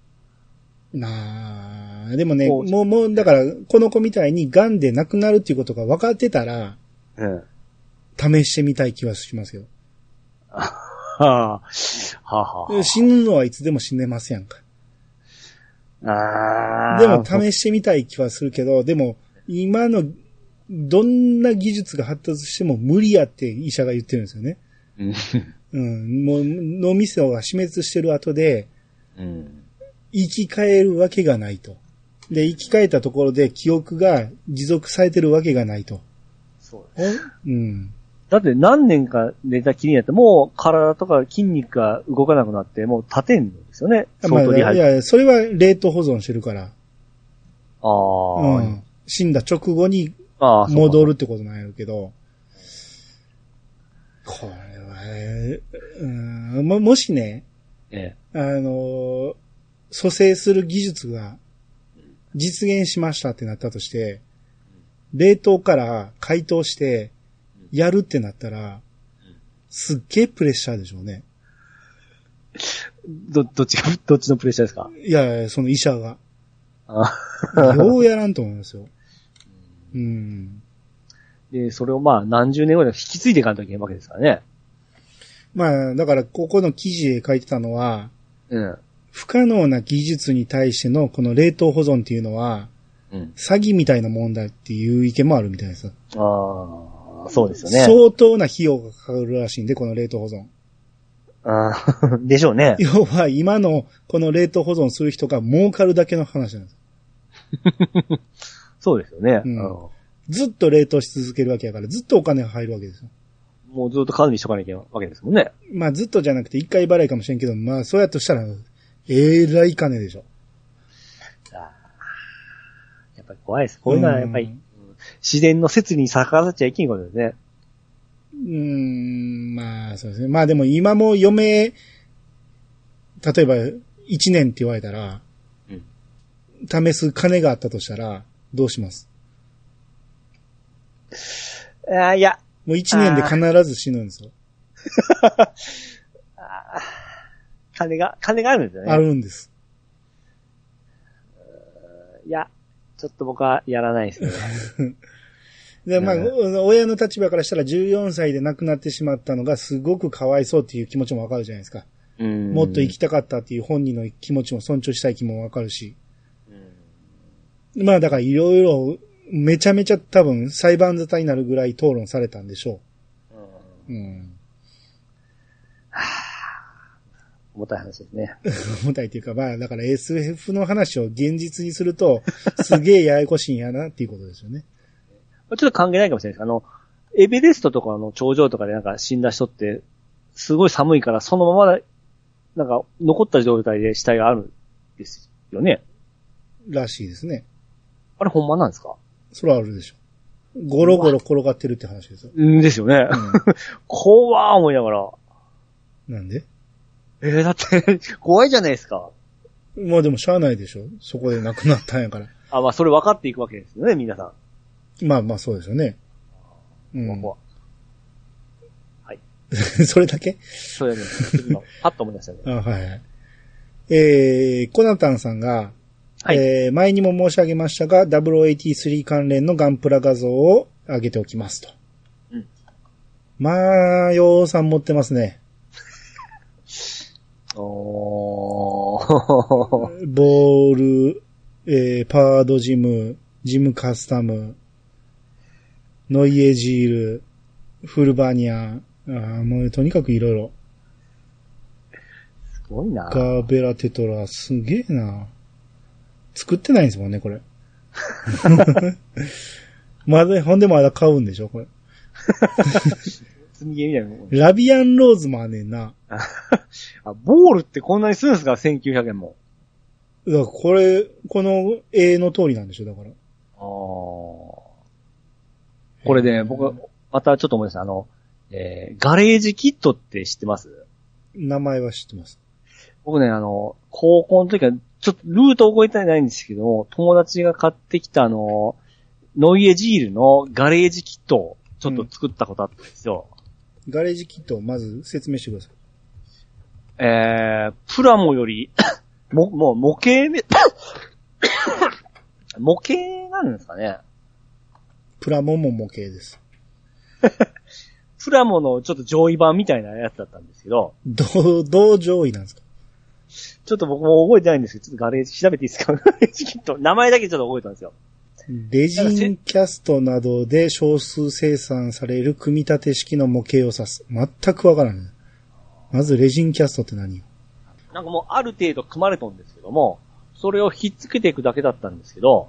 なあ、でもね、もう、もう、だから、この子みたいに癌で亡くなるっていうことが分かってたら、うん、試してみたい気はしますよ。はあ、はあ、はあ。死ぬのはいつでも死ねますやんか。ああ。でも試してみたい気はするけど、でも今のどんな技術が発達しても無理やって医者が言ってるんですよね。うん、もう脳みそが死滅してる後で、うん、生き返るわけがないと。で、生き返ったところで記憶が持続されてるわけがないと。 そうです。うん。だって何年か寝たきりになって、もう体とか筋肉が動かなくなって、もう立てんんですよね。 相当リハビリ。まあ、いや、それは冷凍保存してるから。ああ、うん。死んだ直後に戻るってことなんやけど。これは、うん、も、もしね、ええ、あの、蘇生する技術が実現しましたってなったとして、冷凍から解凍して、やるってなったら、すっげえプレッシャーでしょうね。 ど、どっちが、どっちのプレッシャーですか？ いやいや、その医者が。ようやらんと思いますよ。うん。 で、それをまあ何十年後で引き継いでいかんといけないわけですからね。 まあ、だからここの記事で書いてたのは、うん、不可能な技術に対してのこの冷凍保存っていうのは、うん、詐欺みたいなもんだっていう意見もあるみたいです。ああ。 そうですよね。 相当な費用がかかるらしいんで、この冷凍保存。 ああ、でしょうね。 要は今のこの冷凍保存する人が儲かるだけの話なんです。 そうですよね、うん。 ずっと冷凍し続けるわけやから、ずっとお金が入るわけですよ。 もうずっと管理しとかなきゃいけないわけですもんね。 まあずっとじゃなくて一回払いかもしれんけど、まあそうやとしたら、えらい金でしょ。 あやっぱり怖いです。こういうのはやっぱり、うん自然の摂理に逆らっちゃいけんことですね。 うーん、まあそうですね。まあでも今も余命、例えばいちねんって言われたら、うん、試す金があったとしたら、どうします？ あいや。 もういちねんで必ず死ぬんですよ。 あ金が、金があるんですよね。 あるんです。 いや。ちょっと僕はやらないですね。 で、まあ、うん、親の立場からしたらじゅうよんさいで亡くなってしまったのがすごくかわいそうっていう気持ちもわかるじゃないですか。うんもっと生きたかったっていう本人の気持ちも尊重したい気もわかるし。うんまあだからいろいろめちゃめちゃ多分裁判沙汰になるぐらい討論されたんでしょう。うん。うん重たい話ですね。 重たいっていうか、まあ、だから エスエフ の話を現実にすると、すげえややこしいんやなっていうことですよね。 ちょっと関係ないかもしれないです。あの、エベレストとかの頂上とかでなんか死んだ人って、すごい寒いからそのまま、なんか残った状態で死体があるんですよね。 らしいですね。 あれほんまなんですか？ それはあるでしょ。ゴロゴロ転がってるって話ですよ。 うんですよね。うん、怖ー思いながら。 なんで？ えー、だって、怖いじゃないですか。 まあでもしゃあないでしょ。そこで亡くなったんやから。 あ、まあそれ分かっていくわけですよね、皆さん。まあまあそうですよね。 うん。はい。 それだけ？ それだけ。パッと思い出したね。 あ、はいはい。えー、コナタンさんが、はい、えー、前にも申し上げましたが、ダブルオーエイティースリー 関連のガンプラ画像を上げておきますと。うん。まあ、ようさん持ってますね。 おー。 ボール、えー、パワードジム、ジムカスタム、ノイエジール、フルバニア、あもうとにかくいろいろ。 すごいな。 ガーベラテトラ、すげえな。作ってないんですもんね、これ。まだ、ほんでまだ買うんでしょ、これ。 積みゲーみたいな。ラビアンローズもあんねんな。 あ、ボールってこんなにするんですか ?せんきゅうひゃくえんも。 だからこれ、この絵の通りなんでしょ、だから。ああ。 これで、ね、僕、またちょっと思い出した。あの、えー、ガレージキットって知ってます？ 名前は知ってます。 僕ね、あの、高校の時は、ちょっとルート覚えてないんですけど、友達が買ってきたあの、ノイエジールのガレージキットをちょっと作ったことあったんですよ。 うん、ガレージキットをまず説明してください。 えー、プラモより、も、もう模型で、模型なんですかね。 プラモも模型です。 プラモのちょっと上位版みたいなやつだったんですけど。 どう、どう上位なんですか？ ちょっと僕も覚えてないんですけど、ちょっとガレージ調べていいですか？ガレージキット。名前だけちょっと覚えたんですよ。 レジンキャストなどで少数生産される組み立て式の模型を指す。全くわからない。まずレジンキャストって何？ なんかもうある程度組まれたんですけども、それをひっつけていくだけだったんですけど、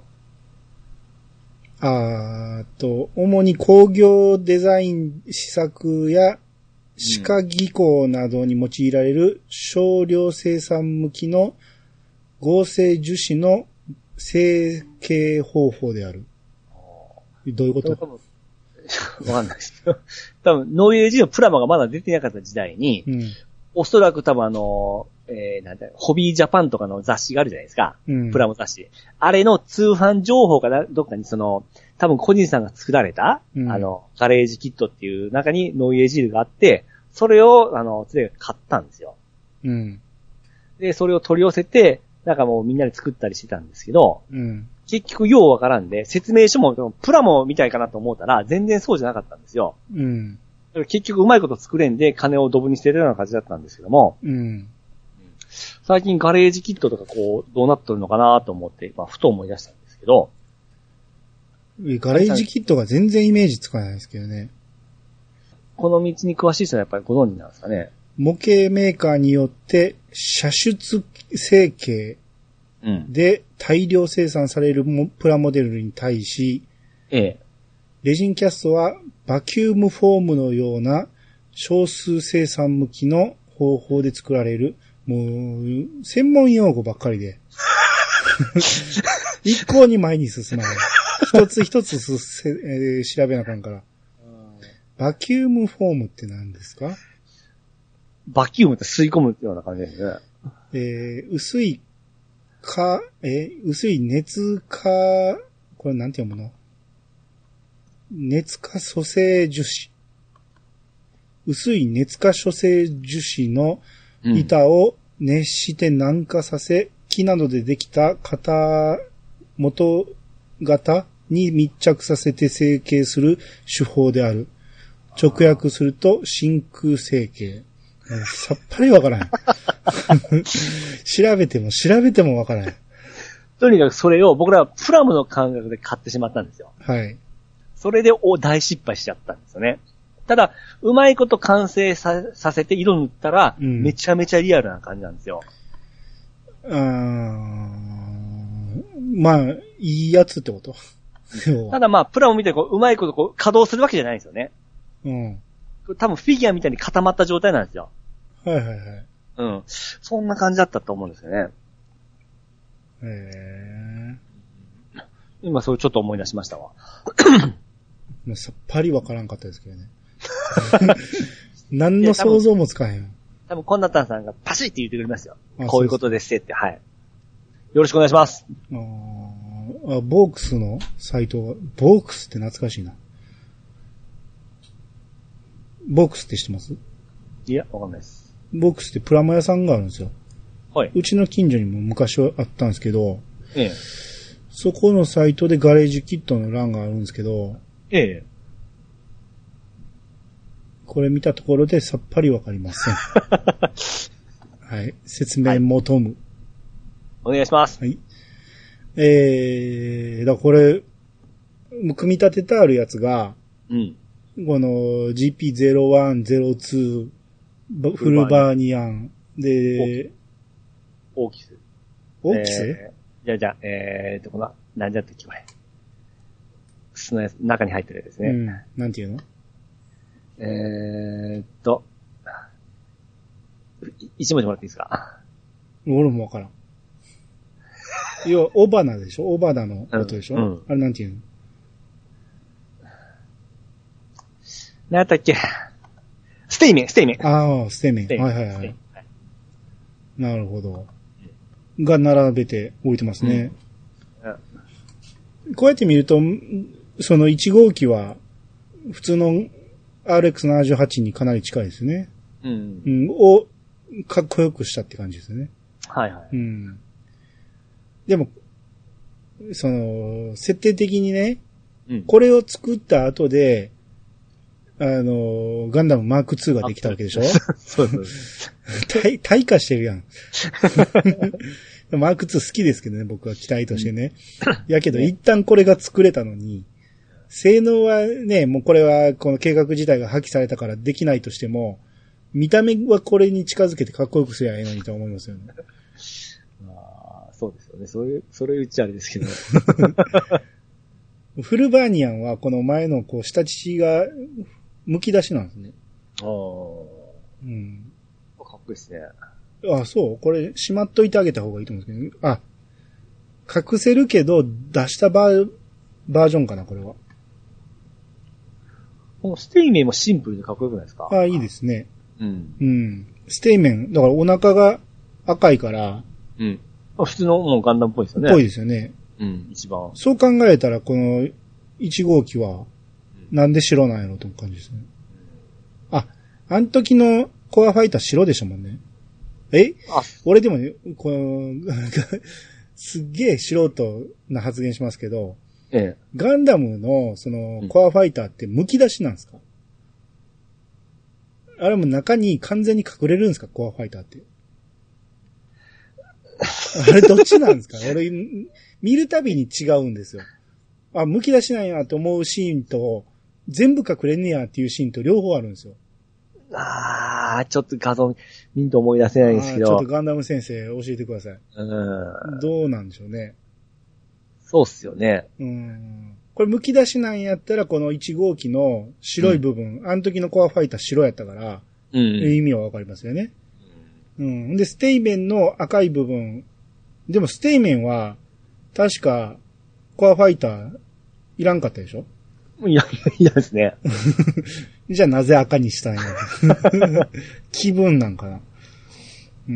あーと、主に工業デザイン施策や歯科技工などに用いられる少量生産向きの合成樹脂の成形方法である。どういうこと？わかんないですけど。多分、ノイエージーのプラモがまだ出てなかった時代に、うん、おそらく多分あの、えー、なんだ、ホビージャパンとかの雑誌があるじゃないですか。うん、プラモ雑誌。あれの通販情報かな、どっかにその、多分個人さんが作られた、うん、あの、ガレージキットっていう中にノイエージールがあって、それを、あの、つれ買ったんですよ。うん。で、それを取り寄せて、なんかもうみんなで作ったりしてたんですけど、うん。結局ようわからんで、説明書もプラモみたいかなと思ったら、全然そうじゃなかったんですよ。うん。結局うまいこと作れんで、金をドブに捨てるような感じだったんですけども、うん。最近ガレージキットとかこう、どうなってるのかなと思って、まあ、ふと思い出したんですけど。 ガレージキットが全然イメージつかないですけどね。 この道に詳しい人はやっぱりご存知なんですかね。 模型メーカーによって射出成形で大量生産されるプラモデルに対し、ええ、レジンキャストはバキュームフォームのような少数生産向きの方法で作られる、もう専門用語ばっかりで一向に前に進まない。一つ一つすせ、えー、調べなあかんから。バキュームフォームって何ですか？ バキュームって吸い込むような感じですね。 えー、薄いか、えー、薄い熱化、これなんて読むの？熱化組成樹脂。薄い熱化組成樹脂の板を熱して軟化させ、うん、木などでできた型、元型に密着させて成形する手法である。直訳すると真空成形。さっぱりわからん。調べても調べてもわからん。 とにかくそれを僕らはプラムの感覚で買ってしまったんですよ。はい。それでお大失敗しちゃったんですよね。ただ、うまいこと完成さ、させて色塗ったら、うん、めちゃめちゃリアルな感じなんですよ。 あー、まあ、いいやつってことただまあ、プラムみたいにこう、うまいことこう、稼働するわけじゃないんですよね。うん。多分フィギュアみたいに固まった状態なんですよ。 はいはいはい。 うん。そんな感じだったと思うんですよね。 へー。 今それちょっと思い出しましたわ。 さっぱりわからんかったですけどね。何の想像もつかへん。 多分、コンナタンさんがパシッって言ってくれますよ。こういうことですって、はい。よろしくお願いします。 ああ、ボークスのサイトが、ボークスって懐かしいな。ボークスって知ってます？ いや、わかんないです。 ボークスってプラモ屋さんがあるんですよ。 はい。 うちの近所にも昔はあったんですけど、 ええ。 そこのサイトでガレージキットの欄があるんですけど、 ええ。 これ見たところでさっぱりわかりません。はい。説明求む、はい。 お願いします。 はい。えー、だからこれ、組み立ててあるやつが、 うん。 この ジーピーゼロワン、ゼロツー、フルバーニアンで、 オーキス。 オーキス、 えー、じゃあじゃあ、えーと、この、なんじゃってっけこれ。その中に入ってるやつですね。 うん。なんていうの？ えーっと、一文字もらっていいですか？ 俺もわからん。要は、オバナでしょ？オバナのことでしょ？うんうん、あれなんていうの？ 何やったっけ？ステイメン、ステイメン。 ああ、ステイメン。はいはいはい。なるほど。が並べて置いてますね。うんうん、こうやって見ると、そのいち号機は、普通の アールエックスななじゅうはち にかなり近いですね。うん。うん。を、かっこよくしたって感じですね。 はいはい。 うん。でも、その、設定的にね、うん、これを作った後で、あの、ガンダムマークツーができたわけでしょ？そうそう退。退化してるやん。マークツー好きですけどね、僕は機体としてね。うん、やけど、一旦これが作れたのに、性能はね、もうこれはこの計画自体が破棄されたからできないとしても、見た目はこれに近づけてかっこよくすりゃええのにと思いますよね。 ああ、そうですよね。そういう、それ言っちゃあれですけど。 フルバーニアンはこの前のこう下乳が剥き出しなんですね。 ああ。うん。かっこいいですね。 あ、そう。これしまっといてあげた方がいいと思うんですけど、あ、隠せるけど出したバー、バージョンかな、これは。 このステイメンもシンプルでかっこよくないですか？ ああ、いいですね。 うん。 うん。ステイメン、だからお腹が赤いから。 うん。普通のもうガンダムっぽいですよね。 ぽいですよね。 うん、一番。 そう考えたら、このいち号機は、なんで白なんやろという感じですね。うん、あ、あの時のコアファイター白でしたもんね。えあ俺でもね、この、すっげえ素人な発言しますけど、ええ、ガンダムの、その、コアファイターって剥き出しなんですか？うん、あれも中に完全に隠れるんですか？コアファイターって。あれどっちなんですか？俺、見るたびに違うんですよ。あ、剥き出しなんやって思うシーンと、全部隠れんねやっていうシーンと両方あるんですよ。 あー、ちょっと画像見んと思い出せないんですけど。 ちょっとガンダム先生教えてください。うん。どうなんでしょうね。 そうっすよね。 うん。これ剥き出しなんやったら、このいち号機の白い部分、うん、あの時のコアファイター白やったから、うん、意味はわかりますよね。うん。で、ステイメンの赤い部分、でもステイメンは、確か、コアファイター、いらんかったでしょ？ いや、いやですね。 じゃあなぜ赤にしたんや。気分なんかな。うん。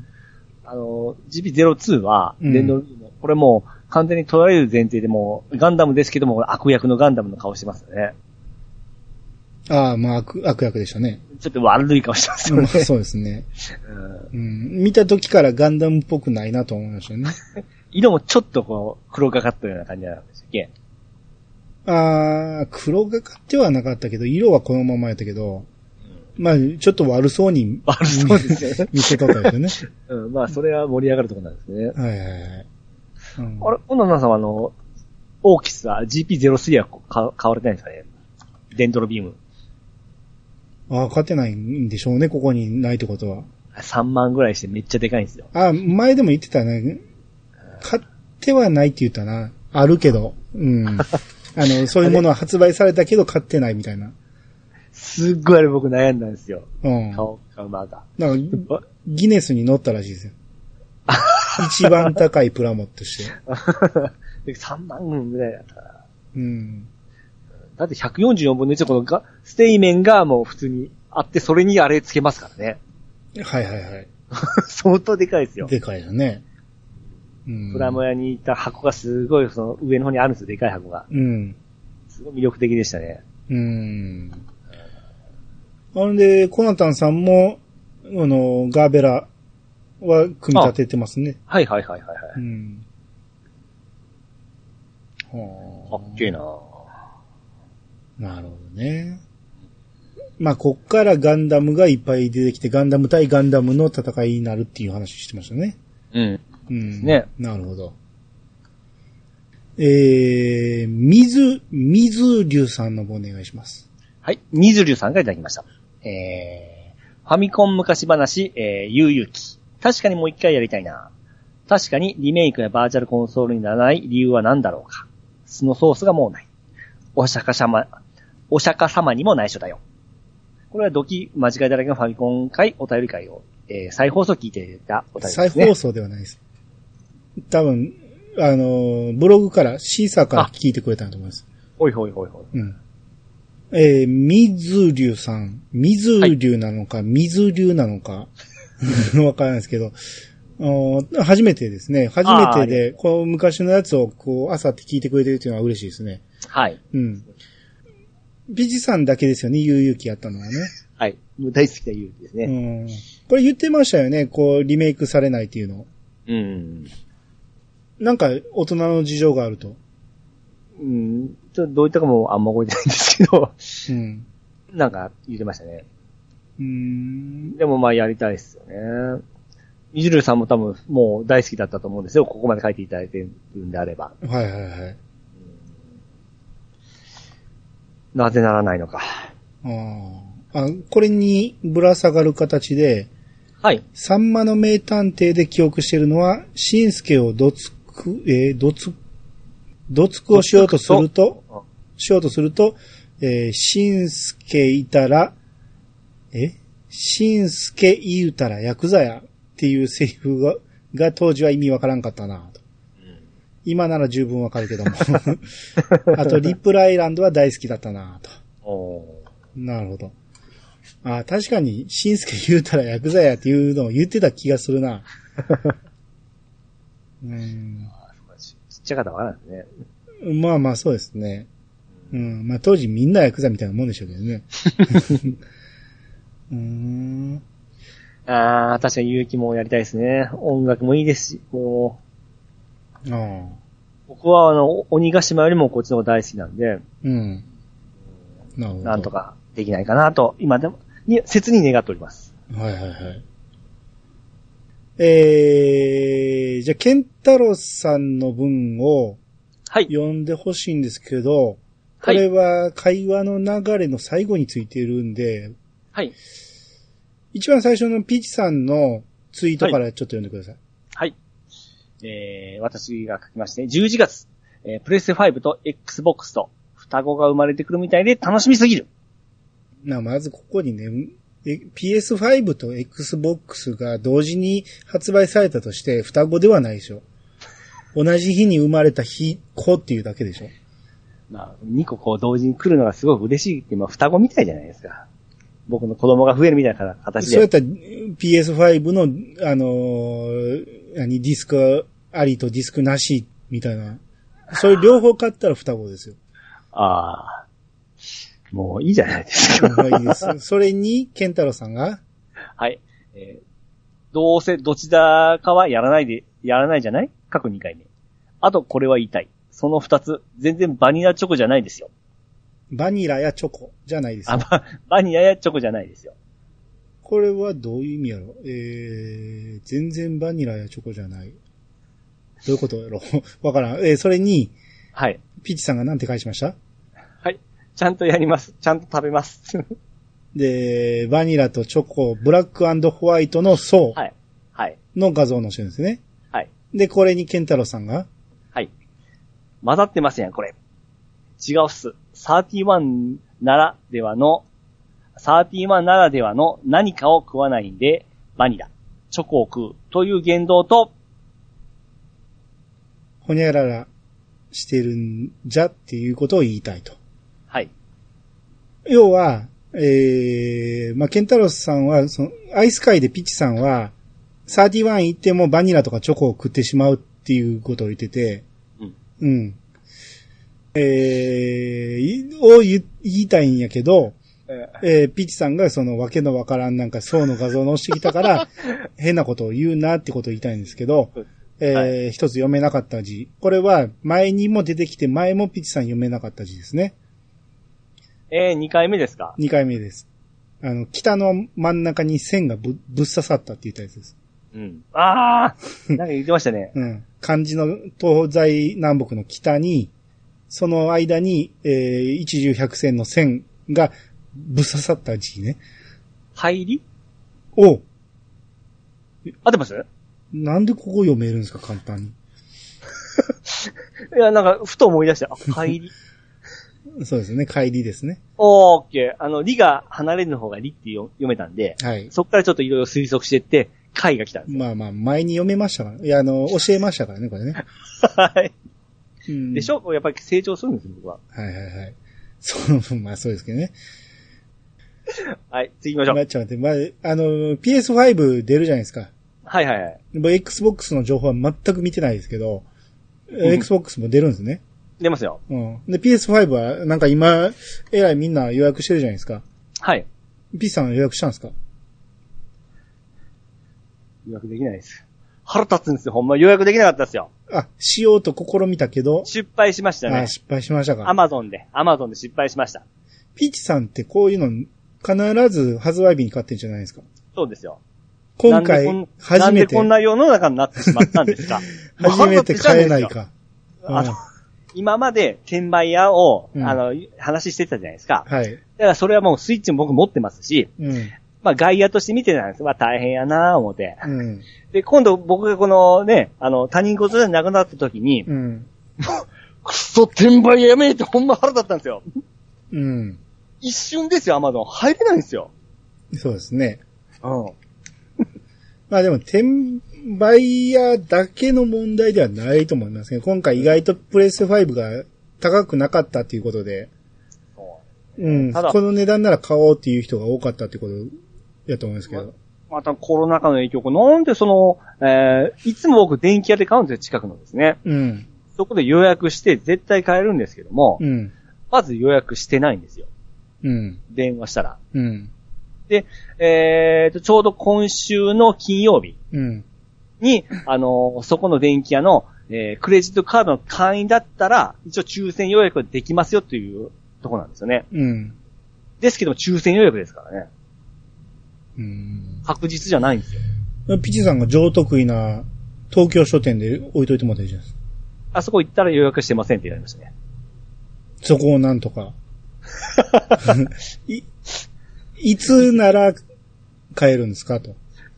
あの、ジーピーゼロツー は、電動、うん、これもう完全に取られる前提でもう、ガンダムですけども、悪役のガンダムの顔してますよね。 ああ、まあ悪、悪役でしたね。 ちょっと悪い顔してますよね。まあ、 そうですね、うん。うん。見た時からガンダムっぽくないなと思いましたね。 色もちょっとこう、黒がかったような感じなんですっけ？ ああ、黒がかってはなかったけど、色はこのままやったけど、うん、まあ、ちょっと悪そうに。 悪そうですね。 見せとったですよね。 うん、まあ、それは盛り上がるところなんですね。はいはいはい。うん、あれ、小野さんはあの、オーキスは ジーピーゼロスリー はか買われてないんですかね？デンドロビーム。 ああ、買ってないんでしょうね、ここにないってことは。 さんまんぐらいしてめっちゃでかいんですよ。 ああ、前でも言ってたね。買ってはないって言ったな。あるけど。うん。あの、そういうものは発売されたけど買ってないみたいな。 すっごいあれ僕悩んだんですよ。 うん。 買おうかまだ。 なんか、ギネスに載ったらしいですよ。一番高いプラモとして。 さんまんぐらいだったら。 うん。 だってひゃくよんじゅうよんぶんのいちこのが、ステイメンがもう普通にあって、それにあれつけますからね。 はいはいはい。 相当でかいですよ。 でかいよね。うん。 プラモ屋にいた箱がすごいその上の方にあるんですよ、でかい箱が。 うん。 すごい魅力的でしたね。 うん。あんで、コナタンさんも、あの、ガーベラは組み立ててますね。 はいはいはいはい、はい。 うん。 はあ。かっけえな。 なるほどね。まあ、こっからガンダムがいっぱい出てきて、ガンダム対ガンダムの戦いになるっていう話してましたね。 うん。 うん。 ね。 なるほど。えー、水、水流さんの方お願いします。 はい。水流さんがいただきました。えー、ファミコン昔話、えー、ゆうゆうき。確かにもう一回やりたいな。確かにリメイクやバーチャルコンソールにならない理由は何だろうか。そのソースがもうない。お釈迦様、お釈迦様にも内緒だよ。これはドキ間違いだらけのファミコン会お便り会を、えー、再放送聞いていたお便りですね。 再放送ではないです。多分、あの、ブログから、シーサーから聞いてくれたと思います。 ほいほいほいほい。 うん。えー、水流さん。水流なのか、はい、水流なのか、わからないですけど、初めてですね。初めてで、こう昔のやつをこう、朝って聞いてくれてるっていうのは嬉しいですね。 はい。 うん。ビジさんだけですよね、ゆうゆうきやったのはね。 はい。もう大好きなゆうゆうきですね。 うん。これ言ってましたよね、こう、リメイクされないっていうの。 うん。 なんか、大人の事情があると。 うん。ちょっとどういったかもあんま覚えてないんですけど。うん。なんか言ってましたね。 うーん。 でもまあやりたいですよね。みじるさんも多分もう大好きだったと思うんですよ。ここまで書いていただいてるんであれば。 はいはいはい。 なぜならないのか。 ああ。これにぶら下がる形で、 はい。 さんまの名探偵で記憶しているのは、しんすけをどつく、えー、どつ、どつくをしようとすると、しようとすると、えー、しんすけいたら、えしんすけ言うたらヤクザやっていうセリフが、が当時は意味わからんかったなと。今なら十分わかるけども。あと、リップルアイランドは大好きだったなと。 おなるほど。あ、確かに、しんすけ言うたらヤクザやっていうのを言ってた気がするな。うん、 ちっちゃかったわからないですね。まあまあそうですね。うん、まあ当時みんなヤクザみたいなもんでしょうけどね。うーん。 ああ、確かに勇気もやりたいですね。音楽もいいですし、もう。ああ。僕はあの、鬼ヶ島よりもこっちの方が大好きなんで。うん。なるほど。なんとかできないかなと、今でも、に、切に願っております。はいはいはい。 えー、じゃあ、ケンタロスさんの文を、はい。読んでほしいんですけど、これは会話の流れの最後についているんで、はい。一番最初のピーチさんのツイートからちょっと読んでください。はい。はい、えー、私が書きまして、じゅういちがつ、えー、プレステファイブと Xbox と双子が生まれてくるみたいで楽しみすぎる。な、まずここにね、ピーエスファイブ と Xbox が同時に発売されたとして双子ではないでしょ。同じ日に生まれた日、子っていうだけでしょ。まあ、にここう同時に来るのがすごく嬉しいって、まあ双子みたいじゃないですか。僕の子供が増えるみたいな形で。そうやったら ピーエスファイブ の、あのー、何、ディスクありとディスクなしみたいな。それ両方買ったら双子ですよ。ああ。もういいじゃないですか。もういいです。それに、ケンタロウさんがはい。えー、どうせどちらかはやらないで、やらないじゃない？過去にかいめ。あとこれは言いたい。その二つ、全然バニラチョコじゃないですよ。バニラやチョコじゃないですよ。あ、バ、バニラやチョコじゃないですよ。これはどういう意味やろ？えー、全然バニラやチョコじゃない。どういうことやろ？わからん。えー、それに、はい。ピッチさんがなんて返しました？はい。ちゃんとやります。ちゃんと食べます。で、バニラとチョコ、ブラック&ホワイトの層。はい。はい。の画像を載せるんですね。はい。で、これにケンタロウさんがはい。混ざってますやん、これ。違うっす。サーティワンならではの、サーティワンならではの何かを食わないんで、バニラ、チョコを食うという言動と、ほにゃららしてるんじゃっていうことを言いたいと。はい。要は、 えー、まあ、ケンタロスさんは、その、アイス界でピッチさんは、サーティワン行ってもバニラとかチョコを食ってしまうっていうことを言ってて、うん。うん。えー、を言いたいんやけど、えー、ピッチさんがそのわけのわからんなんか層の画像を載せてきたから、変なことを言うなってことを言いたいんですけど、えーはい、一つ読めなかった字。これは前にも出てきて、前もピッチさん読めなかった字ですね。 えー、二回目ですか？ 二回目です。あの、北の真ん中に線がぶ、ぶっ刺さったって言ったやつです。 うん。あーなんか言ってましたね。 うん。漢字の東西南北の北に、その間に、えー、一十百線の線がぶっ刺さった字ね。 入り？ おう。 合ってます？ なんでここ読めるんですか、簡単に。 いや、なんか、ふと思い出して、あ、帰り。 そうですね、帰りですね。 オーケー。あの、りが離れる方がりって読めたんで、はい。そっからちょっといろいろ推測していって、回が来たんですよ。 まあまあ、前に読めましたから。いや、あの、教えましたからね、これね。 はい。うん、でしょ？やっぱり成長するんですよ、僕は。 はいはいはい。そう、まあそうですけどね。 はい、次行きましょう。 まあ、ちょっと待って、まあ、あの、ピーエスファイブ 出るじゃないですか。 はいはいはい。 Xbox の情報は全く見てないですけど、うん、Xbox も出るんですね。 出ますよ。 うん。で、ピーエスファイブ は、なんか今、えらいみんな予約してるじゃないですか。 はい。 P さん予約したんですか？ 予約できないです。腹立つんですよ。ほんま予約できなかったですよ。 あ、しようと試みたけど。 失敗しましたね。 あ、失敗しましたか。 アマゾンで、アマゾンで失敗しました。 ピーチさんってこういうの、必ず発売日に買ってんじゃないですか。 そうですよ。 今回、初めて。 なんでこんな世の中になってしまったんですか？ 初めて買えないか。 あの、今まで転売屋を、うん、あの、話してたじゃないですか。はい。だからそれはもうスイッチも僕持ってますし、うん、まあ外野として見てたんです。まあ大変やなぁ思って。うん、で、今度僕がこのね、あの、他人事で亡くなった時に、うん、くそ、転売屋やめてほんま腹立ったんですよ。うん。一瞬ですよ、アマゾン。入れないんですよ。 そうですね。うん。まあでも、転売屋だけの問題ではないと思いますね。今回意外とプレステファイブが高くなかったっていうことで、うん。この値段なら買おうっていう人が多かったってことやと思うんですけど。 ま、またコロナ禍の影響、なんでその、えー、いつも僕電気屋で買うんですよ、近くのですね。うん。そこで予約して絶対買えるんですけども、うん。まず予約してないんですよ。うん。電話したら。うん。で、えーと、ちょうど今週の金曜日に、うん、あのー、そこの電気屋の、えー、クレジットカードの会員だったら、一応抽選予約できますよというとこなんですよね。うん。ですけども、抽選予約ですからね。うん。確実じゃないんですよ。 ピチさんが上得意な東京書店で置いといてもらっていいじゃないですか。 あそこ行ったら予約してませんって言われましたね。 そこをなんとか。いいつなら買えるんですかと。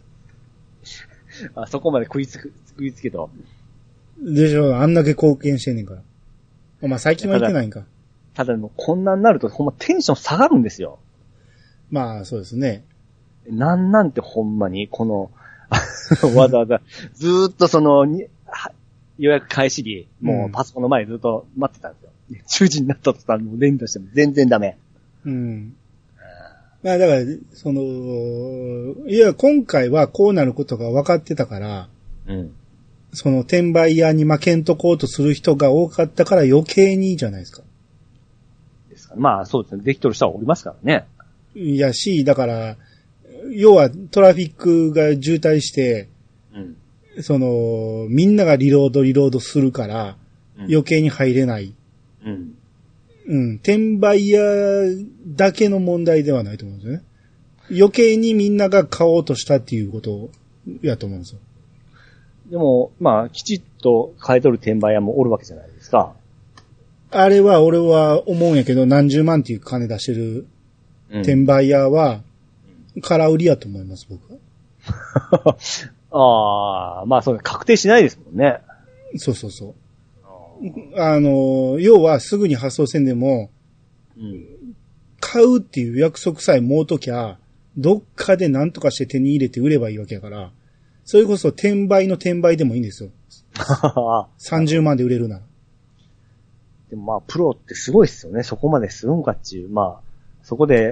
あそこまで食いつく、食いつけと。 でしょ、あんだけ貢献してんねんから。お前最近は行ってないんか。 ただ、ただもうこんなになるとほんまテンション下がるんですよ。 まあそうですね。 なんなんてほんまに、この、わざわざ、ずーっとその、予約開始日、もうパソコンの前ずっと待ってたんですよ。中時になったとさ、もう連打しても全然ダメ。うん。まあだから、 その、いや、今回はこうなることが分かってたから、うん。その転売屋に負けんとこうとする人が多かったから余計にいいじゃないですか。 ですか。まあそうですね。できとる人はおりますからね。 いやし、だから、要はトラフィックが渋滞して、うん。その、みんながリロードリロードするから、余計に入れない。うん。うん。転売屋だけの問題ではないと思うんですよね。余計にみんなが買おうとしたっていうことやと思うんですよ。 でも、まあ、きちっと買い取る転売屋もおるわけじゃないですか。 あれは俺は思うんやけど、何十万っていう金出してる転売屋は、空売りやと思います、僕は。ああ、まあそう、確定しないですもんね。 そうそうそう。あの、要はすぐに発送せんでも、うん、買うっていう約束さえもうときゃ、どっかで何とかして手に入れて売ればいいわけやから、それこそ転売の転売でもいいんですよ。さんじゅうまんで売れるなら。 でもまあ、プロってすごいっすよね。そこまでするんかっていう。まあ、そこで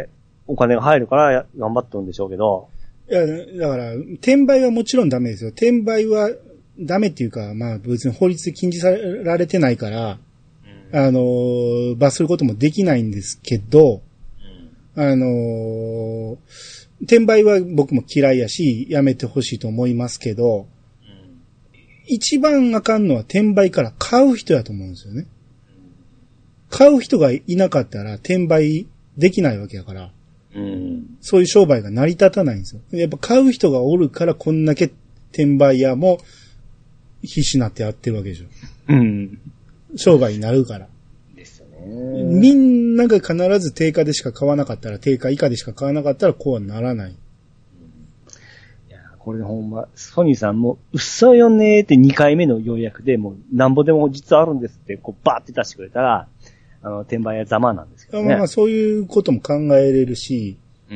お金が入るから頑張っとるんでしょうけど。 いや、だから、転売はもちろんダメですよ。転売はダメっていうか、まあ別に法律で禁じられてないから、うん、あの、罰することもできないんですけど、うん、あの、転売は僕も嫌いやし、やめてほしいと思いますけど、うん、一番あかんのは転売から買う人やと思うんですよね。買う人がいなかったら転売できないわけやから、うん、そういう商売が成り立たないんですよ。やっぱ買う人がおるからこんだけ転売屋も必死になってやってるわけでしょ。うん、商売になるから。ですよね。みんなが必ず定価でしか買わなかったら、定価以下でしか買わなかったらこうはならない。うん、いや、これほんま、ソニーさんも嘘よねーってにかいめの予約でもうなんぼでも実はあるんですってこうバーって出してくれたら、あの、転売屋ざまなんですけどね。 まあそういうことも考えれるし、うん。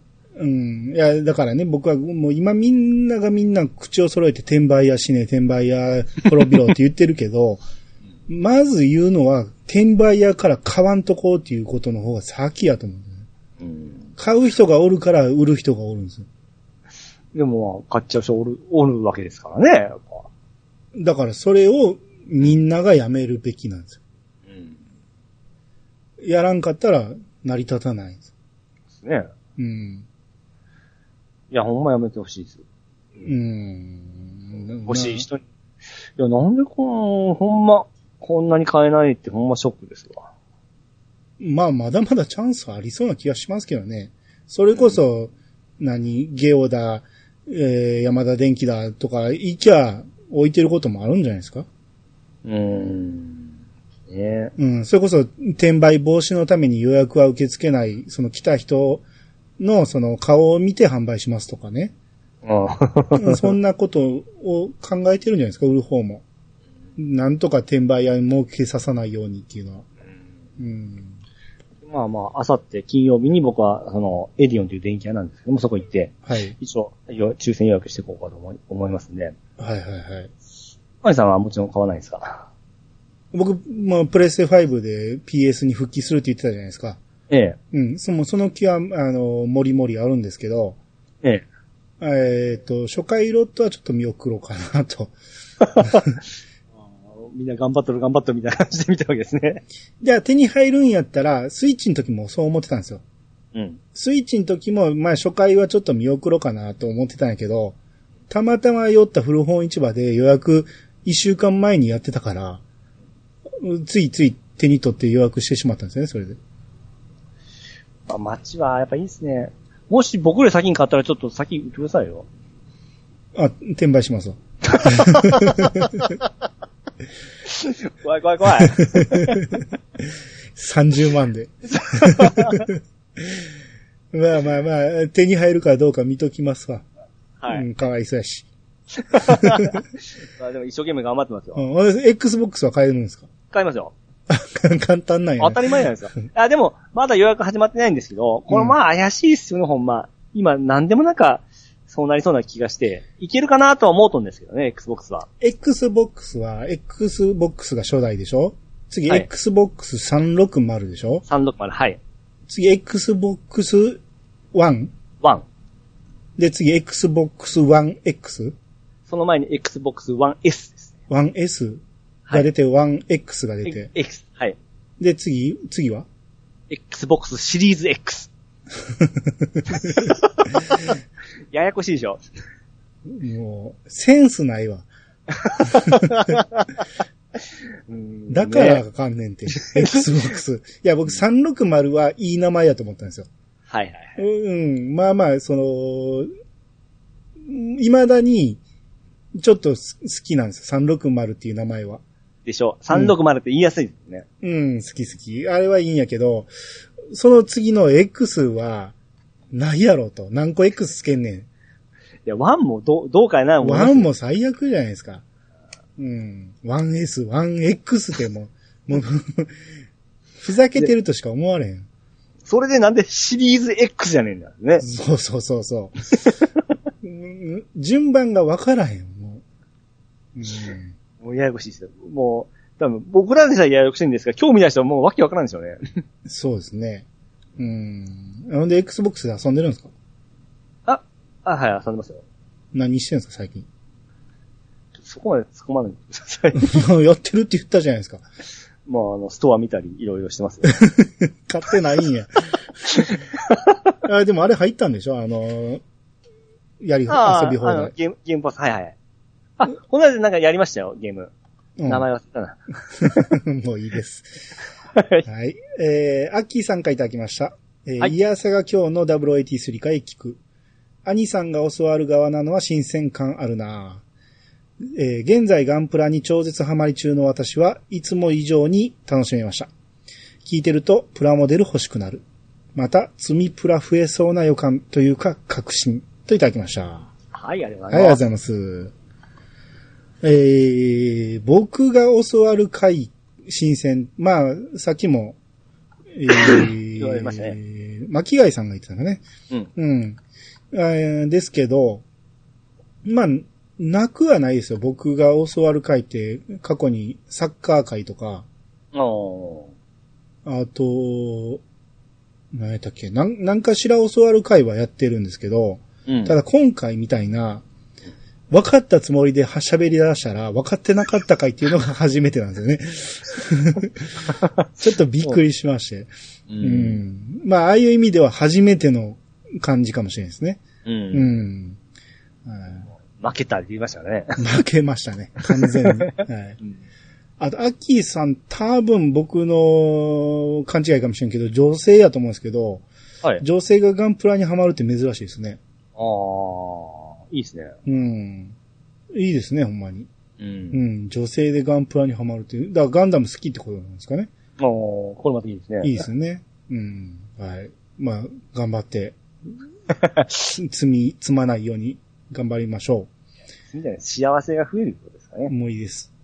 うん。いや、だからね、僕はもう今みんながみんな口を揃えて転売屋しねえ、転売屋滅びろって言ってるけど、うん、まず言うのは、転売屋から買わんとこうっていうことの方が先やと思う、ね。うん。買う人がおるから売る人がおるんですよ。 でも、買っちゃう人おる、おるわけですからね。やっぱだからそれをみんながやめるべきなんですよ。やらんかったら成り立たないんです。ですね。うん。 いや、ほんまやめてほしいです。うん。欲しい人に。いや、なんでこの、ほんま、こんなに買えないってほんまショックですわ。 まあ、まだまだチャンスありそうな気がしますけどね。それこそ、うん、何、ゲオだ、えー、ヤマダ電機だとか、いきゃ置いてることもあるんじゃないですか？うーん。ね、うん。それこそ、転売防止のために予約は受け付けない、その来た人のその顔を見て販売しますとかね。ああそんなことを考えてるんじゃないですか、売る方も。なんとか転売屋に儲けささないようにっていうのは。うん。 まあまあ、あさって金曜日に僕は、その、エディオンという電気屋なんですけども、そこ行って、はい。一応、抽選予約していこうかと思い、思いますんで。 はいはいはい。 マリさんはもちろん買わないですか？ 僕、まあ、プレステファイブで ピーエス に復帰するって言ってたじゃないですか。ええ。うん。その、その気は、あの、もりもりあるんですけど。ええ。えっと、初回ロットはちょっと見送ろうかなと。 みんな頑張っとる頑張っとるみたいな感じで見たわけですね。 じゃあ手に入るんやったら、スイッチの時もそう思ってたんですよ。うん。スイッチの時も、まあ初回はちょっと見送ろうかなと思ってたんやけど、たまたま寄った古本市場で予約一週間前にやってたから、ついつい手に取って予約してしまったんですね、それで。 まあ、街はやっぱいいですね。もし僕より先に買ったらちょっと先売ってくださいよ。 あ、転売しますわ。 怖い怖い怖い。 さんじゅうまんで。まあまあまあ、手に入るかどうか見ときますわ。はい。うん、かわいそうやし。 まあでも一生懸命頑張ってますよ。 うん、Xbox は買えるんですか？ 買いますよ。 簡単なんや、ね。 当たり前なんですよ。あ、でも、まだ予約始まってないんですけど、これまあ怪しいっすよね、うん、ほんま。今、なんでもなんか、そうなりそうな気がして、いけるかなとは思うとんですけどね、Xbox は。 Xbox は、Xbox が初代でしょ？次、はい、エックスボックスさんびゃくろくじゅう でしょ？ さんびゃくろくじゅう、はい。 次、Xbox One？ One。 で、次、Xbox One X？ その前に Xbox One S です。 One S が出て、はい、One X が出て。 X。はい。 で、次、次は Xbox シリーズ X。ややこしいでしょ。 もう、センスないわ。だからあかんねんて。ね、Xbox。いや、僕さんびゃくろくじゅうはいい名前やと思ったんですよ。はいはいはい。うん。まあまあ、その、未だに、ちょっと好きなんですよ。さんびゃくろくじゅうっていう名前は。 でしょ。さんびゃくろくじゅうって言いやすいですね。 うん、うん、好き好き。あれはいいんやけど、その次の X は、ないやろと。何個 X つけんねん。いや、ワンもどう、どうかやな。 ワンも最悪じゃないですか。うん。ワンエス、ワンエックス でも、もう、ふざけてるとしか思われへん。 それでなんでシリーズ X じゃねえんだね。 そうそうそうそう。順番がわからへん、もう。うん、 もうややこしいですよ。もう、多分僕らでさえややこしいんですが、興味ない人はもうわけわからんでしょうね。 そうですね。 うん。ほんで Xbox で遊んでるんですか？ あ、あ、はい、遊んでますよ。 何してるんですか、最近。 そこまで突っ込まないでください。 やってるって言ったじゃないですか。 まあ、あの、ストア見たり、いろいろしてますよ。 買ってないんや。あ、でもあれ入ったんでしょ？あの、やり、遊び放題。 ゲーム、ゲームパス、はいはい。あ、この間なんかやりましたよ、ゲーム。うん、名前忘れたな。 もういいです。はい。えー、アッキーさんからいただきました。えー、はい、イヤサが今日の ダブリューエーティースリー 回聞く。兄さんが教わる側なのは新鮮感あるなぁ。えー、現在ガンプラに超絶ハマり中の私はいつも以上に楽しめました。聞いてるとプラモデル欲しくなる。また、積みプラ増えそうな予感というか確信といただきました。 はい、ありがとうございます。 はい、ありがとうございます。えー、僕が教わる回、新鮮。まあ、さっきも、えー、 言われましたね。 巻貝さんが言ってたのね。 うん。 うん。えー、ですけど、まあ、なくはないですよ。僕が教わる回って、過去にサッカー回とか、 おあと、何やったっけ、なん、なんかしら教わる回はやってるんですけど、うん、ただ今回みたいな、分かったつもりで喋り出したら、分かってなかった回っていうのが初めてなんですよね。ちょっとびっくりしまして。うん、うん。まあ、ああいう意味では初めての感じかもしれないですね。 うん。 うん。 負けたって言いましたね。 負けましたね。完全に。はい。うん、あと、アッキーさん多分僕の勘違いかもしれんけど、女性やと思うんですけど、はい、女性がガンプラにハマるって珍しいですね。 ああ。いいですね。 うん。いいですね、ほんまに。 うん。うん。女性でガンプラにハマるっていう。だからガンダム好きってことなんですかね。 ああ、これまたいいですね。 いいですね。うん。はい。まあ、頑張って、積み、積まないように頑張りましょう。 みたいな幸せが増えることですかね。 もういいです。